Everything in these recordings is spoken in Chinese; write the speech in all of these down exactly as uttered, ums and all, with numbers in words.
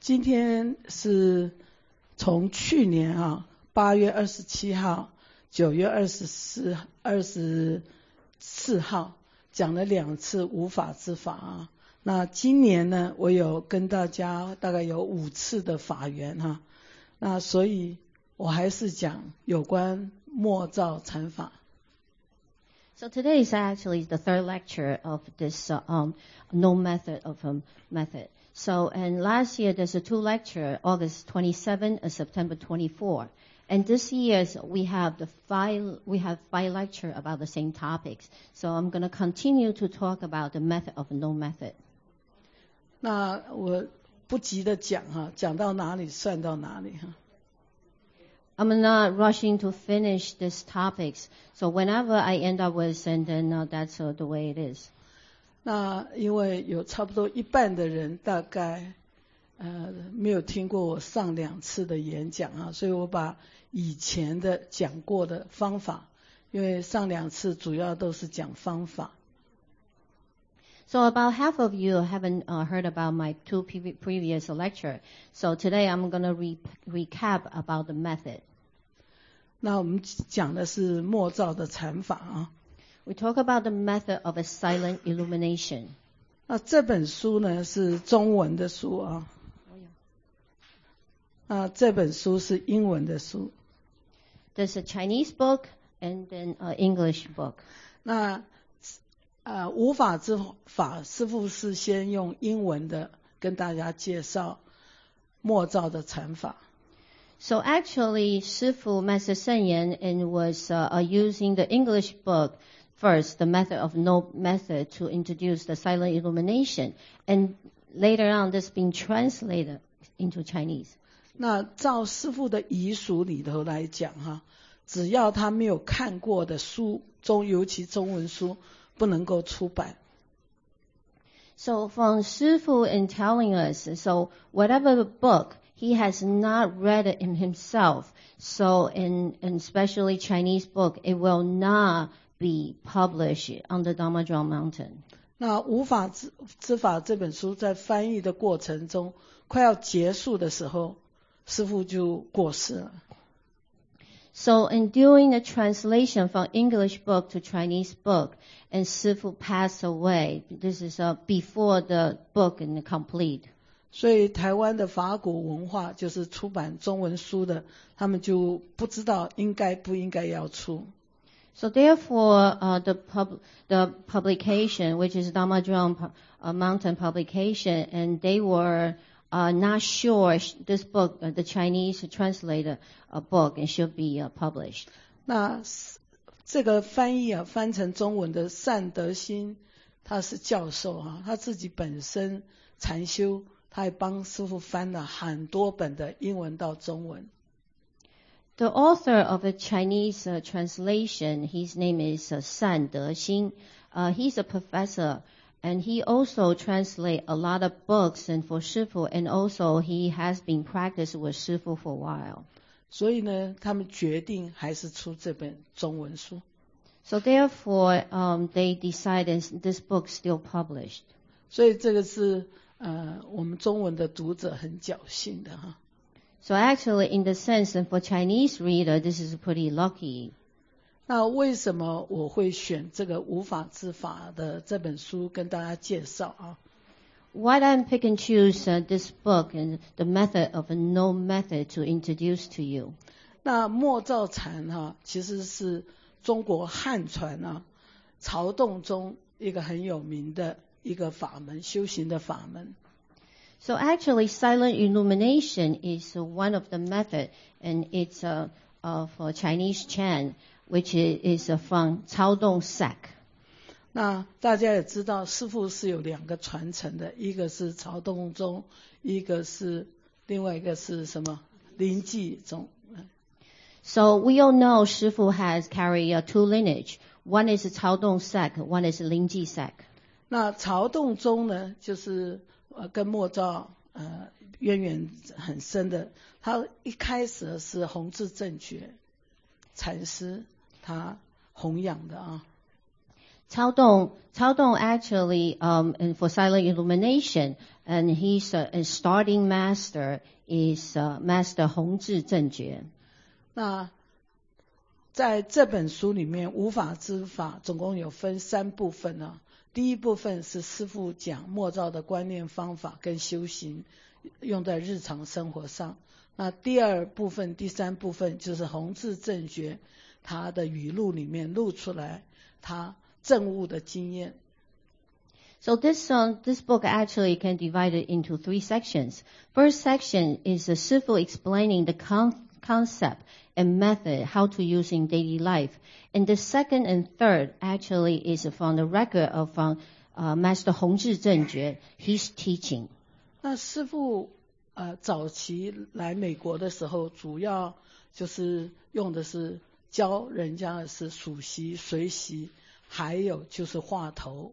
今天是从去年啊八月二十七号、九月二十四、二十四号讲了两次无法之法啊。那今年呢，我有跟大家大概有五次的法缘哈、啊。那所以我还是讲有关默照禅法。 So today is actually the third lecture of this uh, um, no method of um, method. So, and last year there's a two lecture, August twenty-seventh and September twenty-fourth. And this year we have the five, we have five lecture about the same topics. So I'm going to continue to talk about the method of no method. 那我不急的讲哈，讲到哪里算到哪里哈。 I'm not rushing to finish these topics. So whenever I end up with, and then uh, that's uh, the way it is. 那因为有差不多一半的人大概呃没有听过我上两次的演讲啊，所以我把以前的讲过的方法，因为上两次主要都是讲方法。 So about half of you haven't uh, heard about my two pre- previous lecture. So today I'm going to re- recap about the method. 那我们讲的是默照的禅法啊。 We talk about the method of a silent illumination. 那这本书呢是中文的书啊。啊，这本书是英文的书。 There's a Chinese book and then an English book. 那呃，无法之法，师父是先用英文的跟大家介绍默照的禅法。 So actually, Shifu Master Sen Yan and was uh, uh, using the English book first, the method of no method, to introduce the silent illumination, and later on, this being translated into Chinese. 那照师父的遗属里头来讲哈，只要他没有看过的书中，尤其中文书，不能够出版。 So from Shifu in telling us, so whatever book he has not read it in himself, so in, in especially Chinese book, it will not be published on the Dhammadram mountain. 那无法之之法这本书在翻译的过程中，快要结束的时候，师父就过世了。 So in doing the translation from English book to Chinese book, and Shifu passed away. This is uh, before the book is complete. 所以台湾的法古文化就是出版中文书的，他们就不知道应该不应该要出。 So therefore, uh, the pub the publication, which is Dhammadram uh, Mountain publication, and they were uh, not sure this book, uh, the Chinese translated uh, book, and should be uh, published. 那这个翻译啊，翻成中文的善德心，他是教授啊，他自己本身禅修，他还帮师父翻了很多本的英文到中文。 The author of a Chinese uh, translation, his name is uh, San Dexin. Uh, he's a professor, and he also translate a lot of books and for Shifu, and also he has been practicing with Shifu for a while. 所以呢，他们决定还是出这本中文书。 So therefore, um, they decided this book still published. 所以这个是呃我们中文的读者很侥幸的哈。 So actually, in the sense, and for Chinese reader, this is pretty lucky. 那为什么我会选这个无法之法的这本书跟大家介绍啊？ Why don't pick and choose uh, this book and the method of a no method to introduce to you? 那默照禅哈、啊，其实是中国汉传啊曹洞宗一个很有名的一个法门，修行的法门。 So actually, silent illumination is uh, one of the method, and it's uh, of uh, Chinese Chan, which is, is uh, from Cao Dong sect. 那大家也知道，师父是有两个传承的，一个是曹洞宗，一个是另外一个是什么临济宗。 So we all know Shifu has carried uh, two lineage. One is Cao Dong sect, one is Lingji sect. 那曹洞宗呢，就是呃跟默照呃渊源很深的。他一开始是弘治正觉禅师他弘扬的啊。 Cao Dong, Cao Dong actually, um, and for silent illumination, and he's uh, a starting master is uh, Master Hong Zhi Zhengjue. 那在这本书里面，无法之法总共有分三部分啊。第一部分是师父讲默照的观念方法跟修行，用在日常生活上。那第二部分、第三部分就是弘治正觉他的语录里面录出来他证悟的经验。 So this uh, this book actually can divide it into three sections. First section is uh, Shifu explaining the con- concept and method how to use in daily life, and the second and third actually is from the record of um, uh, Master Hong Zhi Zhengjue, his teaching. 那师父呃早期来美国的时候，主要就是用的是教人家的是数息、随息，还有就是画头。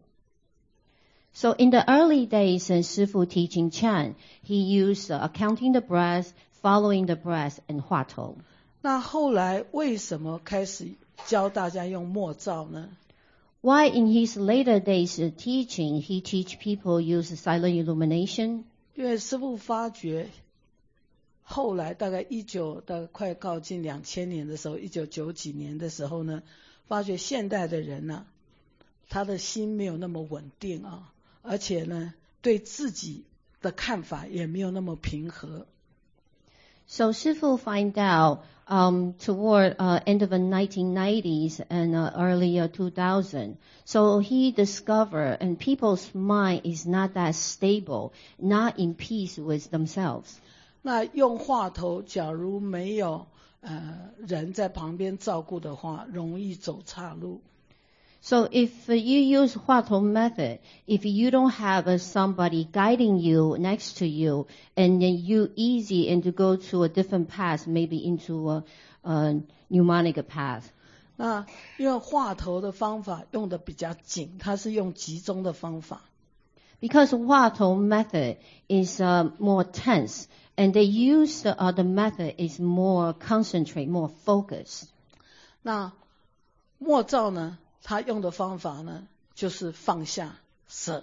So in the early days in Shifu teaching Chan, he used uh, counting the breath, following the breath, and 画头。 那后来为什么开始教大家用默照呢？ Why in his later days uh, teaching, he teach people use silent illumination? 因为师父发觉，后来大概一九的快靠近两千年的时候，一九九几年的时候呢，发觉现代的人呢、啊，他的心没有那么稳定啊，而且呢，对自己的看法也没有那么平和。 So Shifu find out um, toward uh, end of the nineteen nineties and uh, early uh, two thousand. So he discovered, and people's mind is not that stable, not in peace with themselves. 那用话头，假如没有呃人在旁边照顾的话，容易走岔路。 So if uh, you use 画头 method, if you don't have uh, somebody guiding you next to you, and then you easy and to go to a different path, maybe into a, a pneumonic path. 那因为画头的方法用的比较紧，它是用集中的方法。 Because 画头 method is uh, more tense, and they use the other method is more concentrate, more focus. 那默照呢？他用的方法呢，就是放下舍。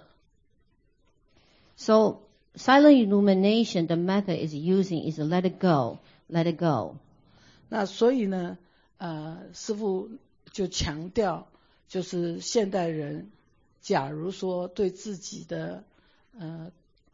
So silent illumination, the method is using is let it go, let it go. 那所以呢，呃，师父就强调，就是现代人，假如说对自己的呃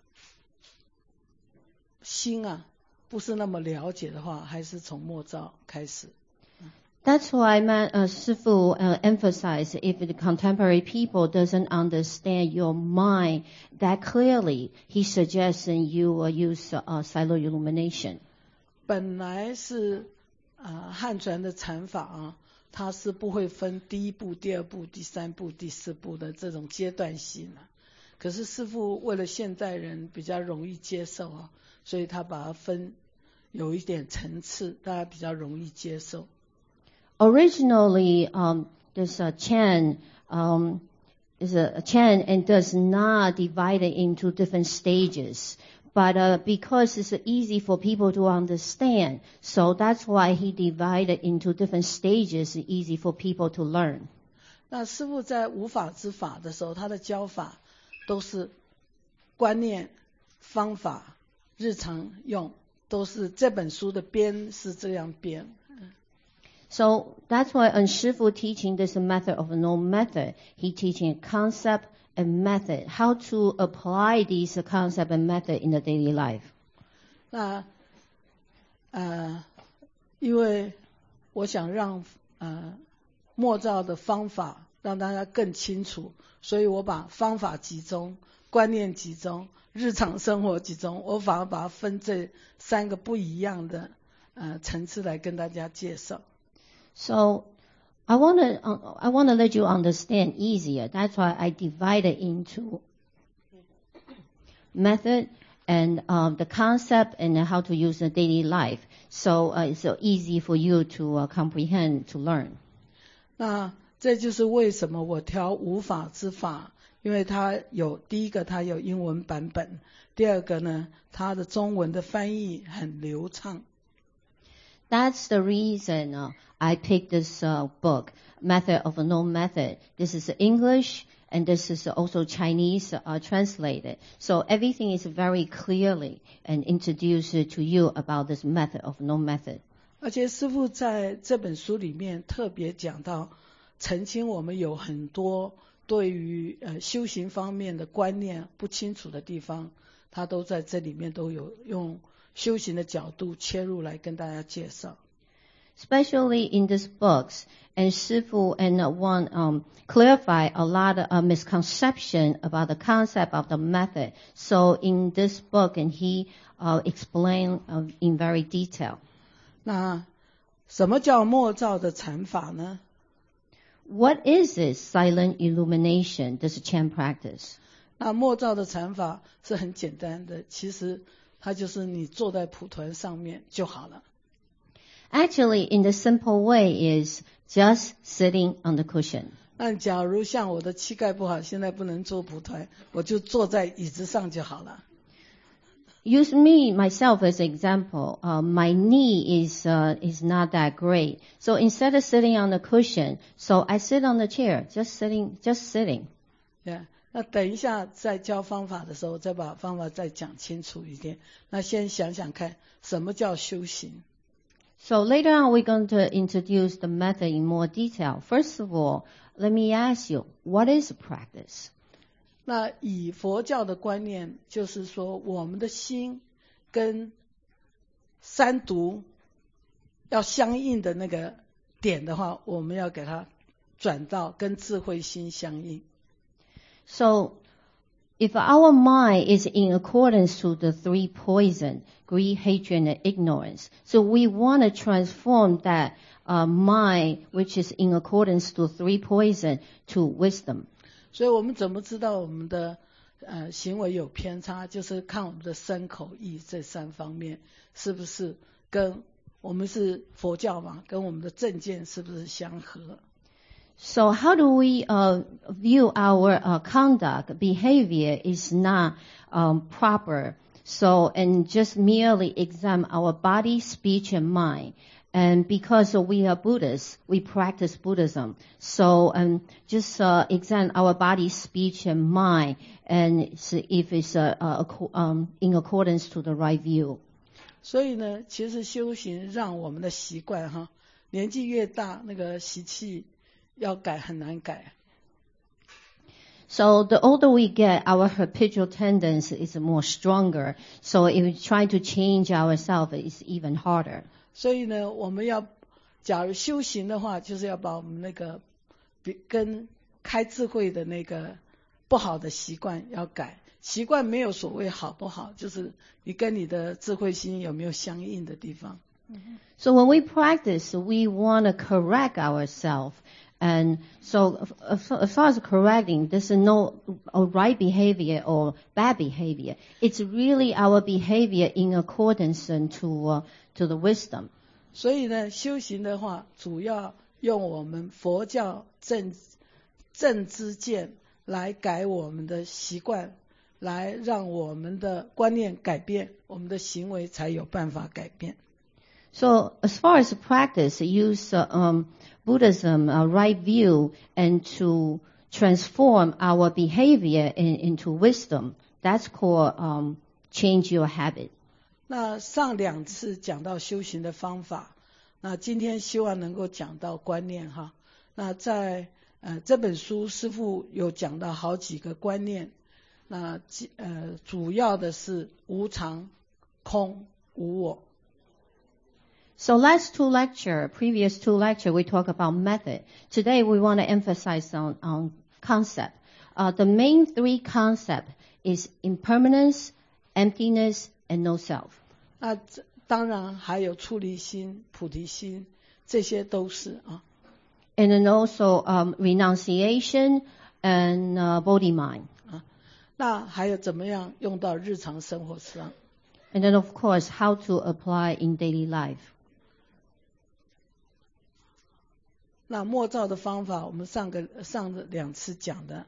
心啊不是那么了解的话，还是从默照开始。 That's why man, uh, Shifu uh, emphasized if the contemporary people doesn't understand your mind that clearly, he suggests you uh, use uh, silent illumination. 本来是呃汉传的禅法啊，它是不会分第一步、第二步、第三步、第四步的这种阶段性啊。可是师父为了现代人比较容易接受啊，所以他把它分有一点层次，大家比较容易接受。 Originally, um, this uh, Chan um, is a Chan and does not divide it into different stages. But uh, because it's easy for people to understand, so that's why he divided into different stages, easy for people to learn. 那师父在无法之法的时候，他的教法都是观念、方法、日常用，都是这本书的编是这样编。 So that's why on Shifu teaching this method of no method, he teaching concept and method, how to apply these concept and method in the daily life. 那呃，因为我想让呃默照的方法让大家更清楚，所以我把方法集中、观念集中、日常生活集中，我反而把它分这三个不一样的呃层次来跟大家介绍。 So I want to uh, I want to let you understand easier. That's why I divide it into method and um, the concept and how to use in daily life. So uh, it's so easy for you to uh, comprehend, to learn. 那这就是为什么我挑无法之法，因为它有第一个它有英文版本，第二个呢它的中文的翻译很流畅。 That's the reason uh, I picked this uh, book, Method of No Method. This is English, and this is also Chinese uh, translated. So everything is very clearly and introduced to you about this method of no method. 而且师父在这本书里面特别讲到，澄清我们有很多对于呃修行方面的观念不清楚的地方，他都在这里面都有用修行的角度切入来跟大家介绍。 Especially in these books, and Shifu and uh, one um, clarify a lot of uh, misconception about the concept of the method. So in this book, and he uh, explained uh, in very detail. 那什么叫默照的禅法呢？ What is this silent illumination, this Chan practice? 那默照的禅法是很简单的，其实它就是你坐在蒲团上面就好了。 Actually, in the simple way is just sitting on the cushion. 那假如像我的膝盖不好，现在不能坐蒲团，我就坐在椅子上就好了。 Use me myself as an example. Uh, my knee is uh, is not that great, so instead of sitting on the cushion, so I sit on the chair, just sitting, just sitting. Yeah. 那等一下在教方法的时候，再把方法再讲清楚一点。那先想想看，什么叫修行？ So later on, we're going to introduce the method in more detail. First of all, let me ask you, what is practice? 那以佛教的观念，就是说我们的心跟三毒要相应的那个点的话，我们要给它转到跟智慧心相应。 So, if our mind is in accordance to the three poison, greed, hatred, and ignorance, so we want to transform that uh, mind, which is in accordance to three poison, to wisdom. 所以我们怎么知道我们的呃行为有偏差？就是看我们的身口意这三方面是不是跟我们是佛教嘛，跟我们的正见是不是相合？ So how do we uh, view our uh, conduct, behavior is not um, proper. So, and just merely examine our body, speech, and mind. And because we are Buddhists, we practice Buddhism. So, um, just uh, examine our body, speech, and mind, and see if it's uh, uh, um, in accordance to the right view. 所以呢，其实修行让我们的习惯哈，年纪越大，那个习气要改很难改。 So the older we get, our habitual tendency is more stronger. So if we try to change ourselves, it's even harder. 所以呢，我们要假如修行的话，就是要把我们那个跟开智慧的那个不好的习惯要改。习惯没有所谓好不好，就是你跟你的智慧心有没有相应的地方。 So when we practice, we want to correct ourselves. And so as far as correcting, there's no right behavior or bad behavior. It's really our behavior in accordance to uh, to the wisdom. 所以呢，修行的话，主要用我们佛教正正知见来改我们的习惯，来让我们的观念改变，我们的行为才有办法改变。 So as far as practice, use uh, um, Buddhism, a right view, and to transform our behavior in, into wisdom. That's called um, change your habit. 那上两次讲到修行的方法，那今天希望能够讲到观念哈。那在呃这本书师父有讲到好几个观念，那呃主要的是无常、空、无我。 So last two lecture, previous two lecture, we talk about method. Today we want to emphasize on, on concept. Uh, the main three concept is impermanence, emptiness, and no self. 那当然还有出离心、菩提心，这些都是啊。 And then also um, renunciation and uh, body mind. 啊，那还有怎么样用到日常生活上？ And then of course how to apply in daily life. 那默照的方法，我们上个上个两次讲的，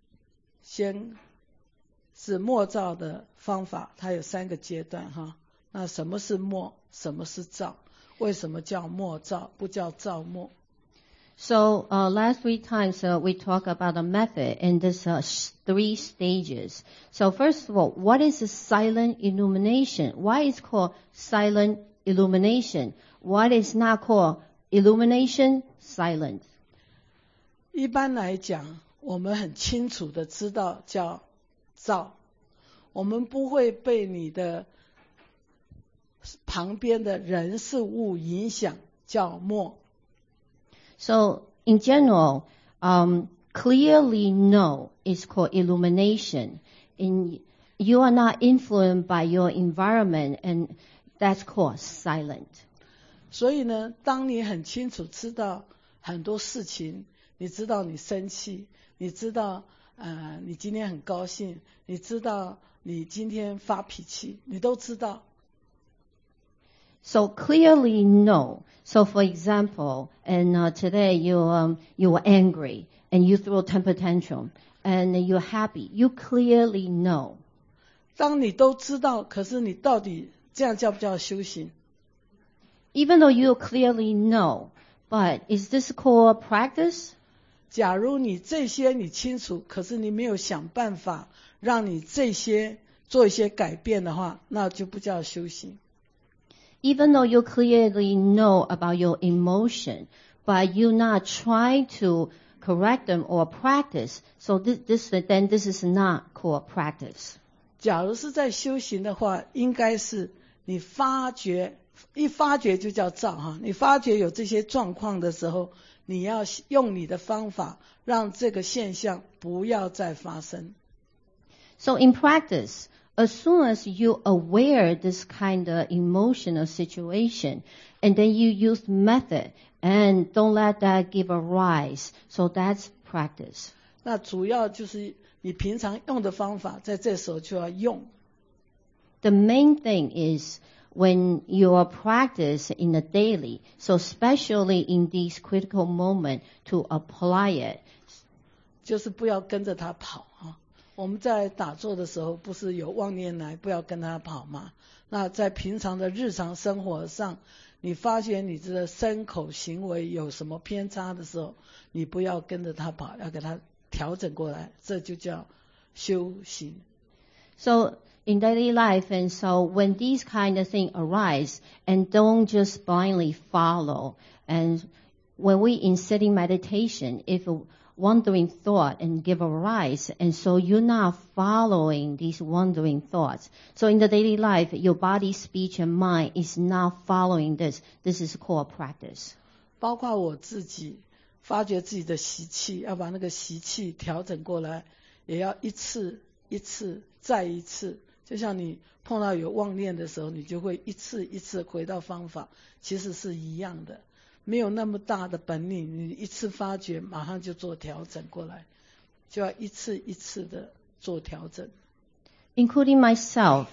先是默照的方法，它有三个阶段哈。 那什么是默？什么是照？为什么叫默照，不叫照默？ So uh, last three times uh, we talk about a method in this uh, sh- three stages. So first of all, what is a silent illumination? Why is it called silent illumination? What is not called illumination silent? 一般来讲，我们很清楚的知道叫照，我们不会被你的旁边的人事物影响，叫默。 So in general, um, clearly know is called illumination. In, you are not influenced by your environment, and that's called silent. 所以呢，当你很清楚知道很多事情，你知道你生气，你知道呃你今天很高兴，你知道你今天发脾气，你都知道。 So clearly know. So for example, and uh, today you um, you were angry and you threw a temper tantrum and you're happy. You clearly know. 当你都知道，可是你到底这样叫不叫修行？ Even though you clearly know, but is this called practice? 假如你这些你清楚，可是你没有想办法让你这些做一些改变的话，那就不叫修行。 Even though you clearly know about your emotion, but you're not trying to correct them or practice, so this, this then this is not called practice. 假如是在修行的话，应该是你发觉，一发觉就叫照哈。你发觉有这些状况的时候，你要用你的方法，让这个现象不要再发生。 So in practice, as soon as you aware this kind of emotional situation, and then you use method and don't let that give a rise, so that's practice. 那主要就是你平常用的方法，在这时候就要用。 The main thing is when you practice in the daily, so especially in these critical moments, to apply it. 就是不要跟着他跑啊。我们在打坐的时候，不是有妄念来，不要跟他跑吗？那在平常的日常生活上，你发觉你这个身口行为有什么偏差的时候，你不要跟着他跑，要给他调整过来，这就叫修行。 So in daily life, and so when these kind of things arise, and don't just blindly follow, and when we in sitting meditation, if a wandering thought and give a rise, and so you're not following these wandering thoughts. So in the daily life, your body, speech, and mind is not following this. This is called practice. 包括我自己发觉自己的习气，要把那个习气调整过来，也要一次一次再一次。就像你碰到有妄念的时候，你就会一次一次回到方法，其实是一样的。没有那么大的本领，你一次发觉马上就做调整过来，就要一次一次的做调整。 Including myself,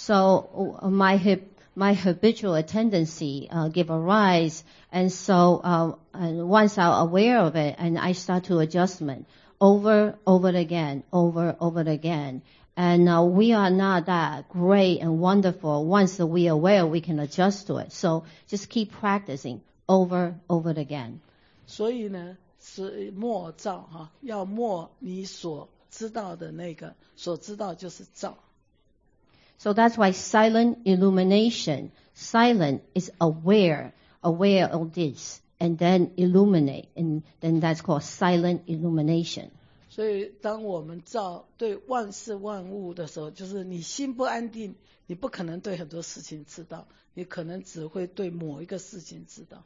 so uh, my hip, my habitual tendency uh, give a rise, and so uh, and once I'm aware of it, and I start to adjustment over, over again, over, over again. And uh, we are not that great and wonderful. Once we are aware, we can adjust to it. So just keep practicing over, over again. 所以呢，是默照哈，要默你所知道的那个，所知道就是照。 So that's why silent illumination, silent is aware, aware of this, and then illuminate, and then that's called silent illumination. 所以当我们照对万事万物的时候，就是你心不安定，你不可能对很多事情知道，你可能只会对某一个事情知道。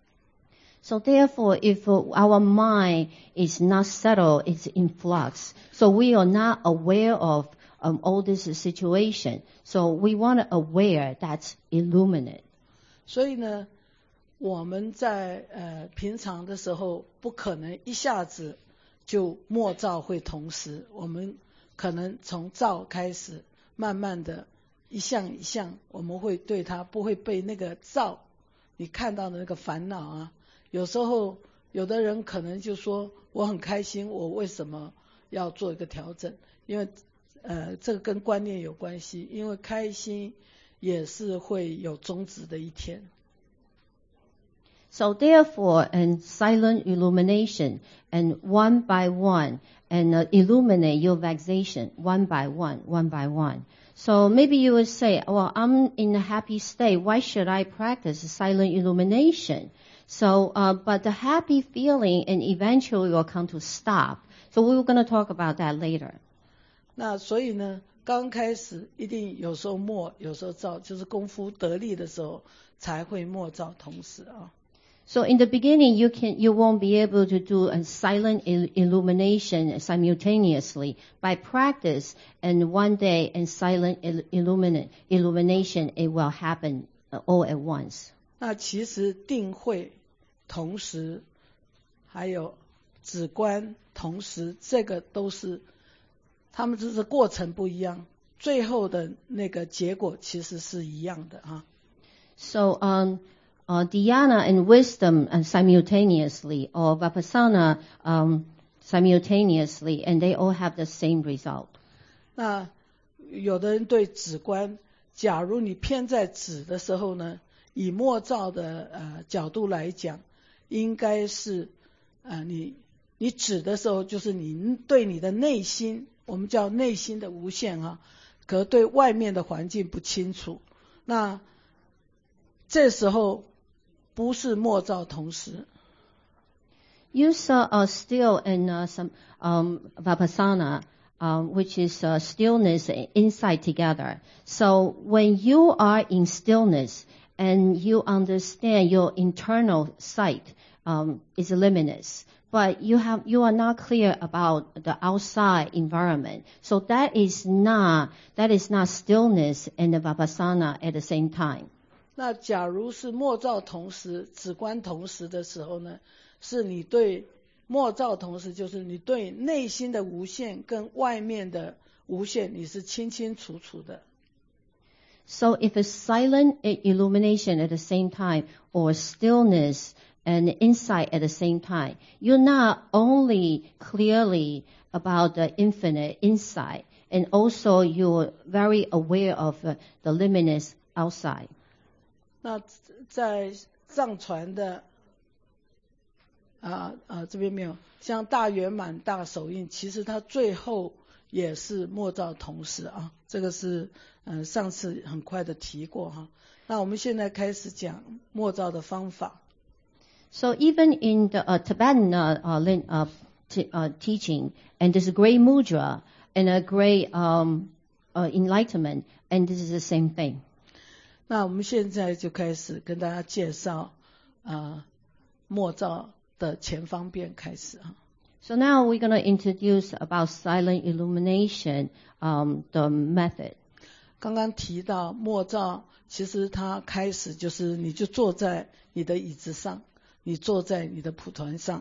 So therefore, if uh, our mind is not settled, it's in flux. So we are not aware of um, all this situation. So we want to aware that's illuminate. 所以呢，我们在呃平常的时候，不可能一下子就默照会同时，我们可能从照开始，慢慢的一项一项，我们会对它不会被那个照你看到的那个烦恼啊。有时候有的人可能就说我很开心，我为什么要做一个调整？因为呃这个跟观念有关系，因为开心也是会有终止的一天。 So therefore, and silent illumination, and one by one, and uh, illuminate your vexation one by one, one by one. So maybe you would say, well, I'm in a happy state. Why should I practice silent illumination? So, uh, but the happy feeling and eventually will come to stop. So we were going to talk about that later. 那所以呢，刚开始一定有时候默，有时候照，就是功夫得力的时候才会默照同时啊。 So in the beginning, you can you won't be able to do a silent il- illumination simultaneously. By practice, and one day, and silent il- illuminate, illumination, it will happen uh, all at once. 那其实定慧同时，还有止观同时，这个都是，他们只是过程不一样，最后的那个结果其实是一样的啊。 So um. Uh, dhyana and wisdom uh, simultaneously, or vipassana um, simultaneously, and they all have the same result. 那有的人对止观，假如你偏在止的时候呢，以默照的呃角度来讲，应该是呃你你止的时候，就是你对你的内心，我们叫内心的无限啊，可对外面的环境不清楚，那这时候不是默照同时。 You saw uh, still in uh, some um, vipassana, um, which is uh, stillness and insight together. So when you are in stillness and you understand your internal sight um, is luminous, but you have you are not clear about the outside environment. So that is not that is not stillness and the vipassana at the same time. 那假如是默照同时、止观同时的时候呢，是你对默照同时，就是你对内心的无限跟外面的无限，你是清清楚楚的。 So if it's silent illumination at the same time, or stillness and insight at the same time, you're not only clearly about the infinite insight, and also you're very aware of uh, the luminous outside. 那在藏传的啊啊这边没有，像大圆满、大手印，其实它最后也是默照同时啊，这个是嗯、呃、上次很快的提过哈。那我们现在开始讲默照的方法。 So even in the uh, Tibetan uh, uh, uh, t- uh, teaching, and there's a great mudra and a great um, uh, enlightenment, and this is the same thing. 那我们现在就开始跟大家介绍呃默照的前方便开始啊。 So now we're going to introduce about silent illumination, um, the method. 刚刚提到默照，其实它开始就是你就坐在你的椅子上，你坐在你的蒲团上。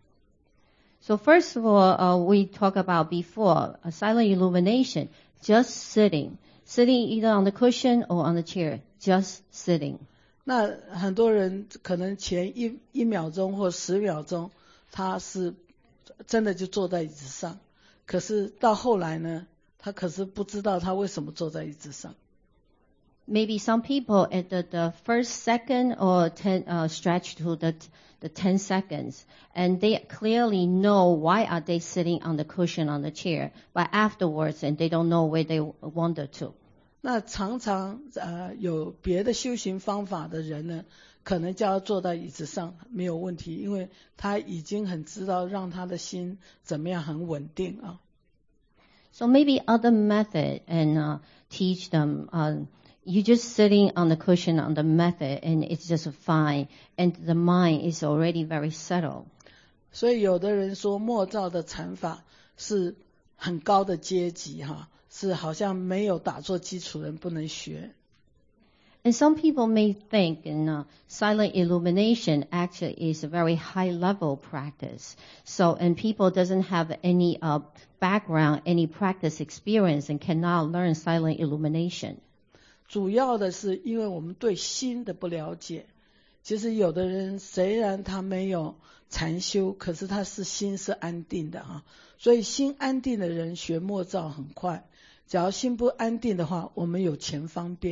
So first of all, uh, we talk about before a silent illumination, just sitting, sitting either on the cushion or on the chair, just sitting. 那很多人可能前一一秒钟或十秒钟，他是真的就坐在椅子上，可是到后来呢，他可是不知道他为什么坐在椅子上。 Maybe some people at the, the first second or ten uh, stretch to the the ten seconds, and they clearly know why are they sitting on the cushion on the chair, but afterwards, and they don't know where they wander to. 那常常呃有别的修行方法的人呢，可能叫他坐在椅子上没有问题，因为他已经很知道让他的心怎么样很稳定啊。 So maybe other method and uh, teach them. Uh, You're just sitting on the cushion on the method, and it's just fine, and the mind is already very settled. 所以有的人说默照的禅法是很高的阶级哈，是好像没有打坐基础人不能学。 And some people may think in uh, silent illumination actually is a very high level practice. So, and people doesn't have any uh, background, any practice experience, and cannot learn silent illumination. 主要的是因为我们对心的不了解。其实有的人虽然他没有禅修，可是他是心是安定的哈，所以心安定的人学默照很快。假如心不安定的话，我们有前方便，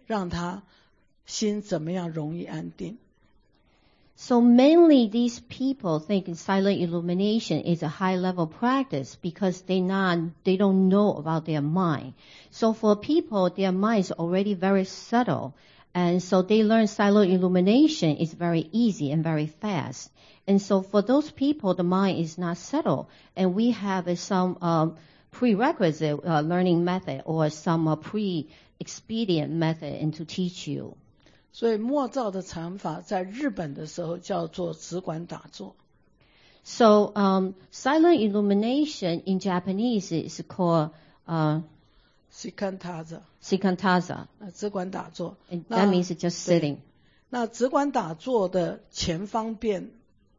让他心怎么样容易安定。 So mainly these people think silent illumination is a high-level practice because they not they don't know about their mind. So for people, their mind is already very subtle, and so they learn silent illumination is very easy and very fast. And so for those people, the mind is not subtle, and we have uh, some um, prerequisite uh, learning method or some uh, pre-expedient method and to teach you. 所以默照的禅法在日本的时候叫做止观打坐。 So um, silent illumination in Japanese is called uh, Shikantaza Shikantaza. 呃止观打坐。 And that means just sitting. 那止观打坐的前方便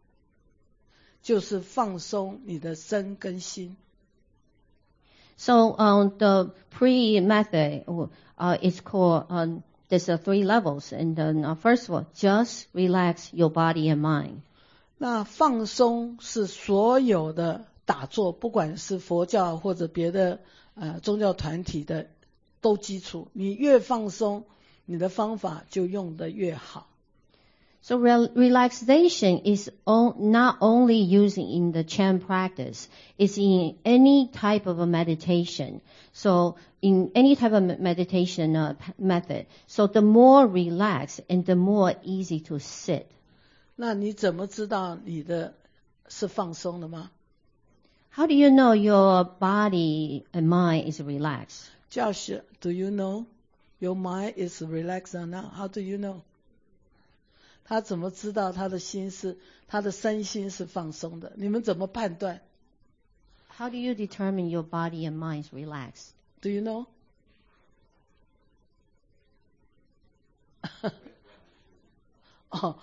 就是放松你的身跟心。 So um, the pre-method uh, is called, um, there's uh, three levels. And then uh, first of all, just relax your body and mind. 那放松是所有的打坐，不管是佛教或者别的呃宗教团体的都基础。你越放松，你的方法就用得越好。 So re- relaxation is o- not only using in the Chan practice, it's in any type of a meditation. So in any type of meditation uh, method, so the more relaxed and the more easy to sit. 那你怎么知道你的是放松的吗？ How do you know your body and mind is relaxed? Josh, do you know your mind is relaxed or not? How do you know? 他怎么知道他的心是他的身心是放松的？你们怎么判断 How do you determine your body and mind is relaxed? ？Do you know? 哦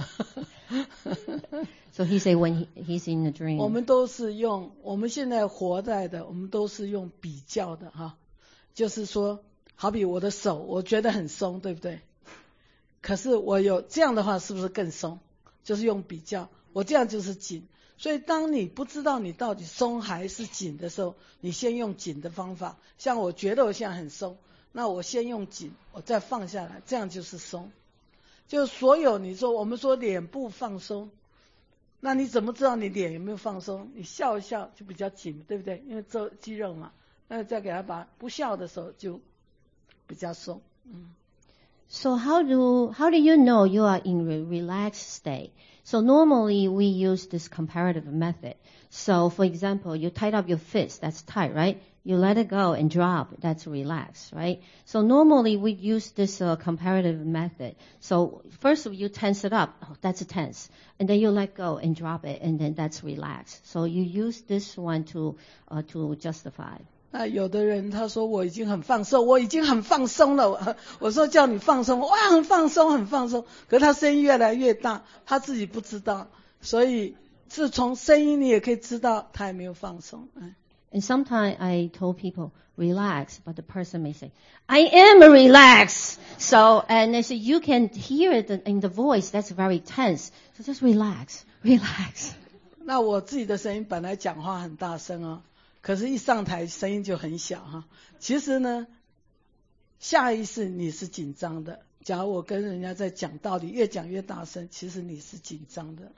So he said when he, he's in a dream. 我们都是用我们现在活在的，我们都是用比较的哈，就是说，好比我的手，我觉得很松，对不对？可是我有这样的话，是不是更松？就是用比较，我这样就是紧。所以当你不知道你到底松还是紧的时候，你先用紧的方法。像我觉得我现在很松，那我先用紧，我再放下来，这样就是松。就所有你说我们说脸部放松，那你怎么知道你脸有没有放松？你笑一笑就比较紧，对不对？因为这肌肉嘛。那再给他把不笑的时候就比较松。嗯。 So how do how do you know you are in a relaxed state? So normally we use this comparative method. So for example, you tied up your fist, that's tight, right? You let it go and drop, that's relaxed, right? So normally we use this uh, comparative method. So first you tense it up, oh, that's a tense. And then you let go and drop it, and then that's relaxed. So you use this one to uh, to justify. 那有的人他说我已经很放松，我已经很放松了。我, 我说叫你放松，哇，很放松，很放松。可是他声音越来越大，他自己不知道，所以是从声音你也可以知道他也没有放松。嗯。 And sometimes I told people, relax, but the person may say, I am relaxed. So, and they say, you can hear it in the voice, that's very tense. So just relax, relax. 那我自己的声音本来讲话很大声哦，可是一上台声音就很小哈。其实呢，下意识你是紧张的。假如我跟人家在讲道理，越讲越大声，其实你是紧张的。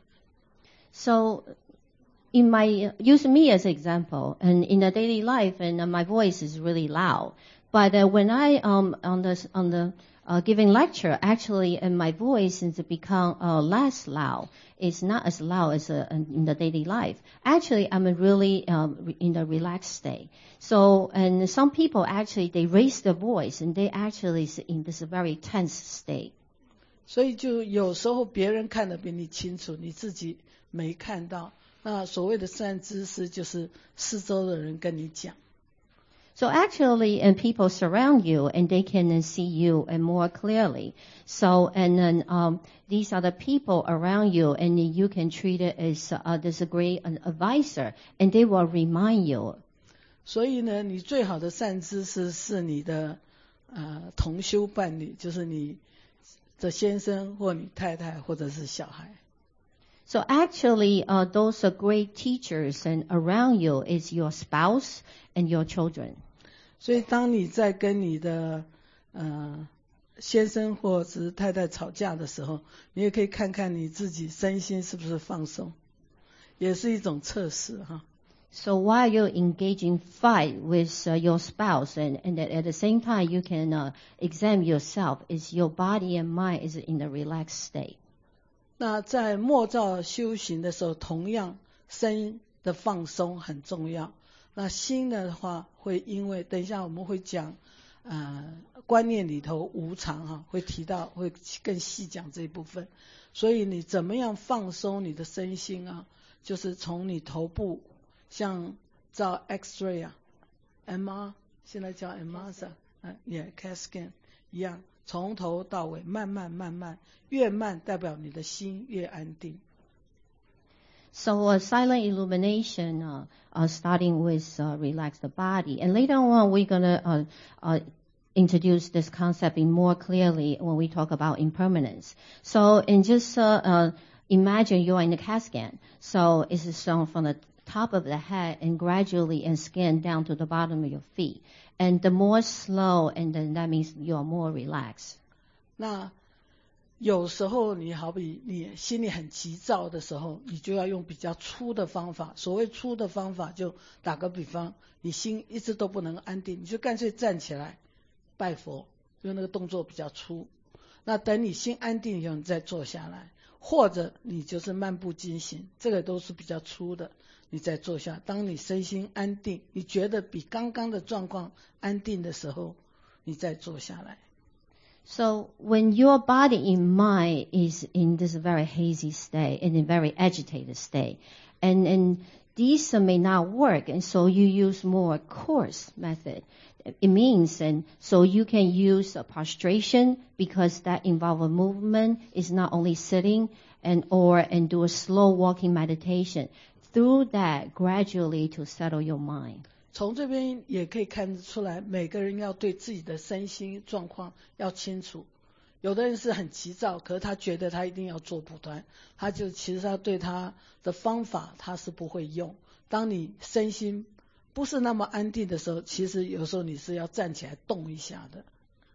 So, in my, use me as an example, and in the daily life, and uh, my voice is really loud. But uh, when I um on the on the uh, giving lecture, actually, and my voice has become uh, less loud. It's not as loud as uh, in the daily life. Actually, I'm really um, in the relaxed state. So, and some people actually they raise their voice, and they actually is in this very tense state. 所以就有时候别人看得比你清楚，你自己没看到。那所谓的善知识就是四周的人跟你讲。 So actually, and people surround you, and they can see you and more clearly. So, and then um, these are the people around you, and you can treat it as uh, this a great an advisor, and they will remind you. 所以呢，你最好的善知识是你的呃同修伴侣，就是你的先生或你太太或者是小孩。 So actually, uh, those are great teachers, and around you is your spouse and your children. 所以当你在跟你的呃先生或者是太太吵架的时候，你也可以看看你自己身心是不是放松，也是一种测试哈。 So while you're engaging fight with uh, your spouse, and, and at the same time you can uh, examine yourself, is your body and mind is in a relaxed state. 那在默照修行的时候，同样身的放松很重要。那心的话，会因为等一下我们会讲，呃，观念里头无常哈，会提到会更细讲这一部分。所以你怎么样放松你的身心啊？就是从你头部。像照 X-ray 啊 ，M R 现在叫 M R 是啊，也 C A T scan 一样，从头到尾慢慢慢慢，越慢代表你的心越安定。 So uh, silent illumination, uh, uh, starting with uh, relax the body, and later on we're gonna uh, uh, introduce this concept in more clearly when we talk about impermanence. So, and just uh, uh, imagine you're in the C A T scan. So it's shown from the top of the head and gradually and scan down to the bottom of your feet. And the more slow, and then that means you're more relaxed. 那有时候你好比你心里很急躁的时候，你就要用比较粗的方法。所谓粗的方法，就打个比方，你心一直都不能安定，你就干脆站起来拜佛，就那个动作比较粗。那等你心安定以后，你再坐下来，或者你就是漫步经行，这个都是比较粗的。你再坐下，当你身心安定，你觉得比刚刚的状况安定的时候，你再坐下来。 So when your body and mind is in this very hazy state and in very agitated state, and, and these may not work, and so you use more coarse method. It means, and so you can use a prostration because that involves a movement. It's not only sitting and or and do a slow walking meditation. Through that, gradually to settle your mind. 从这边也可以看得出来，每个人要对自己的身心状况要清楚。有的人是很急躁，可是他觉得他一定要做蒲团，他就其实他对他的方法他是不会用。当你身心不是那么安定的时候，其实有时候你是要站起来动一下的。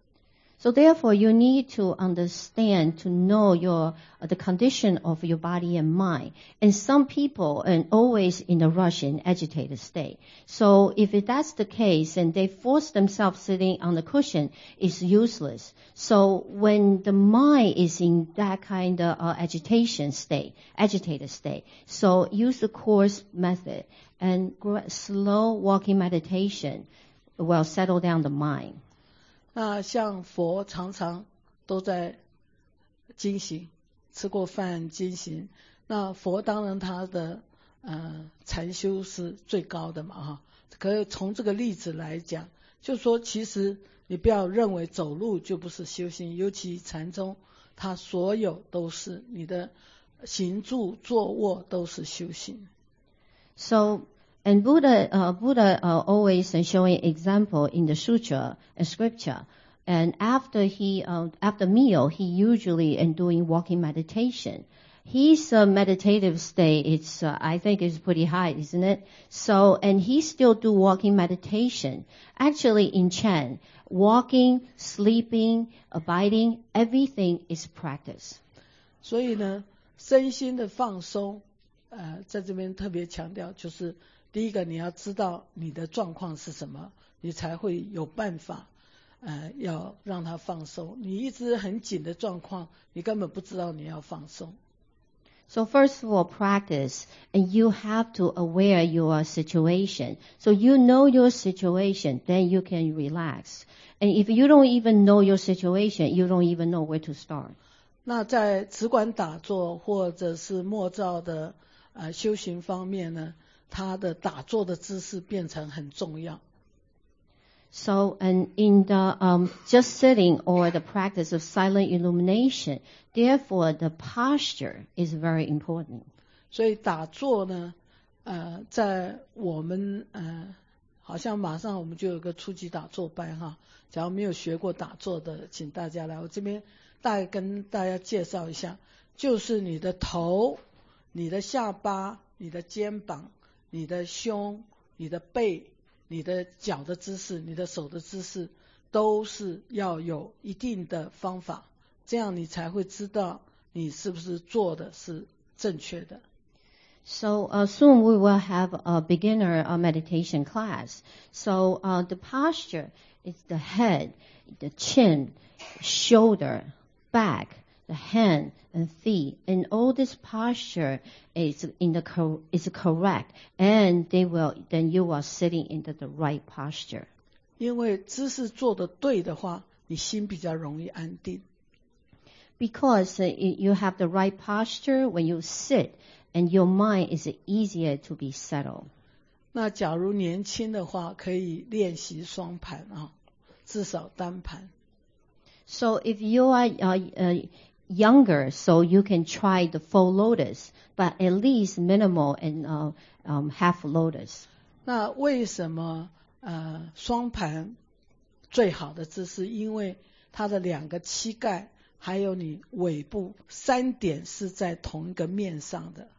So therefore, you need to understand, to know your uh, the condition of your body and mind. And some people are always in a rush and agitated state. So if that's the case, and they force themselves sitting on the cushion, it's useless. So when the mind is in that kind of uh, agitation state, agitated state, so use the course method and slow walking meditation will settle down the mind. 那像佛常常都在经行，吃过饭经行。那佛当然他的呃禅修是最高的嘛哈。可是从这个例子来讲，就说其实你不要认为走路就不是修行，尤其禅宗，它所有都是你的行住坐卧都是修行。 So And Buddha, uh, Buddha uh, always uh, showing example in the sutra and scripture. And after he, uh, after meal, he usually and doing walking meditation. His uh, meditative state, it's uh, I think is pretty high, isn't it? So, and he still do walking meditation. Actually, in Chan, walking, sleeping, abiding, everything is practice. 所以呢，身心的放松，呃，在这边特别强调就是。第一个，你要知道你的状况是什么，你才会有办法，呃，要让它放松。你一直很紧的状况，你根本不知道你要放松。 So first of all, practice, and you have to aware your situation. So you know your situation, then you can relax. And if you don't even know your situation, you don't even know where to start. 那在止观打坐或者是默照的呃修行方面呢？他的打坐的姿势变成很重要。 So, and in the um, just sitting or the practice of silent illumination, therefore the posture is very important. 所以打坐呢，呃，在我们呃，好像马上我们就有个初级打坐班哈。假如没有学过打坐的，请大家来，我这边大概跟大家介绍一下，就是你的头、你的下巴、你的肩膀。你的胸、你的背、你的脚的姿势、你的手的姿势， 都是要有一定的方法，这样你才会知道你是不是做的是正确的。 So uh, soon we will have a beginner uh, meditation class. So uh, the posture is the head, the chin, shoulder, back, the hand and feet, and all this posture is in the cor- is correct, and they will then you are sitting into the right posture. 因为姿势做得对的话，你心比较容易安定。 Because uh, you have the right posture when you sit, and your mind is easier to be settled. 那假如年轻的话，可以练习双盘啊，至少单盘。 So if you are uh, uh, younger, so you can try the full lotus, but at least minimal and uh, um, half lotus. 那为什么呃双盘最好的姿势？因为它的两个膝盖还有你尾部三点是在同一个面上的。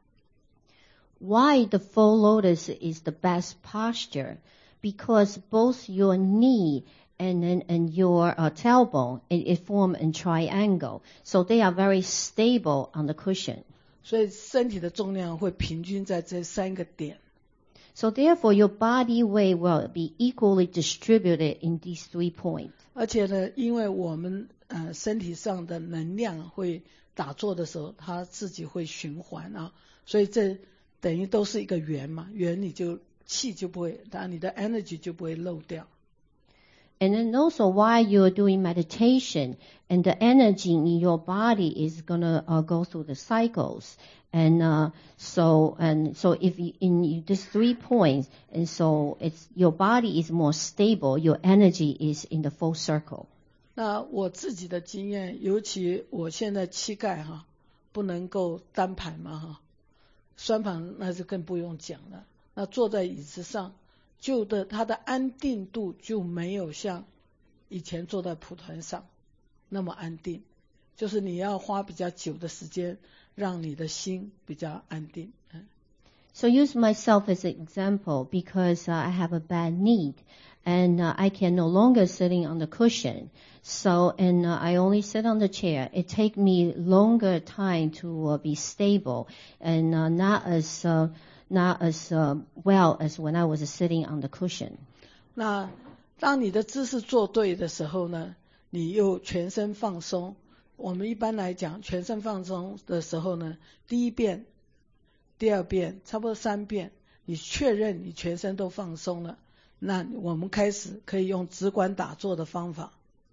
Why the full lotus is the best posture? Because both your knee and and, and your uh, tailbone it, it form a triangle, so they are very stable on the cushion. 所以身体的重量会平均在这三个点。 So therefore, your body weight will be equally distributed in these three points. 而且呢，因为我们呃身体上的能量会打坐的时候，它自己会循环啊，所以这等于都是一个圆嘛，圆你就气就不会，当然你的 energy 就不会漏掉。 And then also while you're doing meditation and the energy in your body is gonna uh, go through the cycles. And uh, so and so if you, in these three points, and so it's your body is more stable, your energy is in the full circle. 那我自己的经验，尤其我现在膝盖哈不能够单盘嘛哈，双盘那就更不用讲了。那坐在椅子上，就的它的安定度就没有像以前坐在蒲团上那么安定，就是你要花比较久的时间让你的心比较安定。 So use myself as an example because uh, I have a bad knee and uh, I can no longer sitting on the cushion. So and uh, I only sit on the chair. It take me longer time to uh, be stable and uh, not as uh, not as uh, well as when I was sitting on the cushion. 那当你的姿势做对的时候呢，你又全身放松。我们一般来讲，全身放松的时候呢，第一遍、第二遍，差不多三遍，你确认你全身都放松了，那我们开始可以用直管打坐的方法。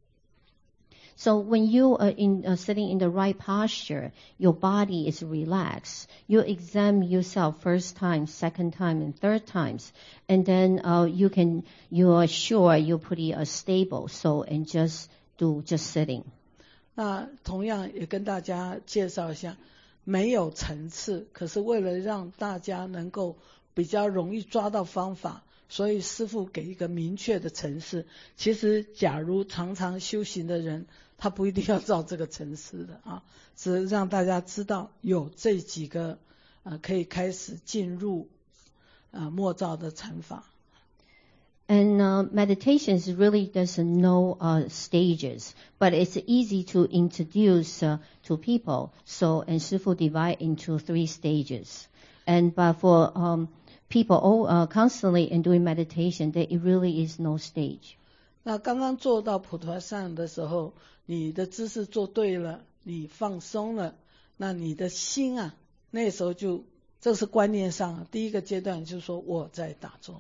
So when you are in, uh, sitting in the right posture, your body is relaxed. You examine yourself first time, second time, and third times, and then uh, you can you are sure you're pretty uh, stable. So and just do just sitting. 那同样也跟大家介绍一下，没有层次，可是为了让大家能够比较容易抓到方法，所以师父给一个明确的层次。其实假如常常修行的人，他不一定要照这个层次的啊，只是让大家知道有这几个呃可以开始进入呃默照的禅法。 And uh, meditation is really doesn't know uh, stages, but it's easy to introduce uh, to people. So and Shifu divide into three stages. And but for um, people all, uh, constantly in doing meditation, there it really is no stage. 那刚刚做到普陀上的时候，你的姿势做对了，你放松了，那你的心啊，那时候就这是观念上第一个阶段，就是说我在打坐。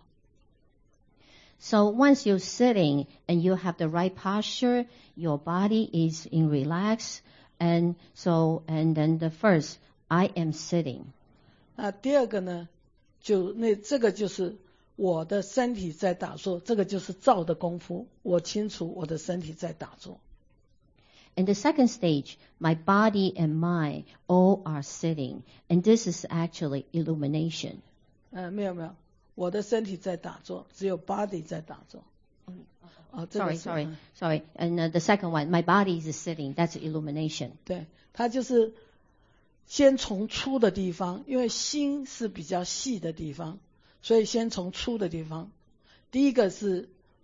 So once you're sitting and you have the right posture, your body is in relax, and so and then the first, I am sitting. 那第二个呢，就那这个就是我的身体在打坐，这个就是照的功夫，我清楚我的身体在打坐。 And the second stage, my body and mind all are sitting, and this is actually illumination. 呃，没有没有。我的身体在打坐，只有 body 在打坐。 哦 sorry, sorry, sorry. And uh, the second one, my body is sitting. That's illumination. 对，它就是先从粗的地方，因为心是比较细的地方，所以先从粗的地方。第一个是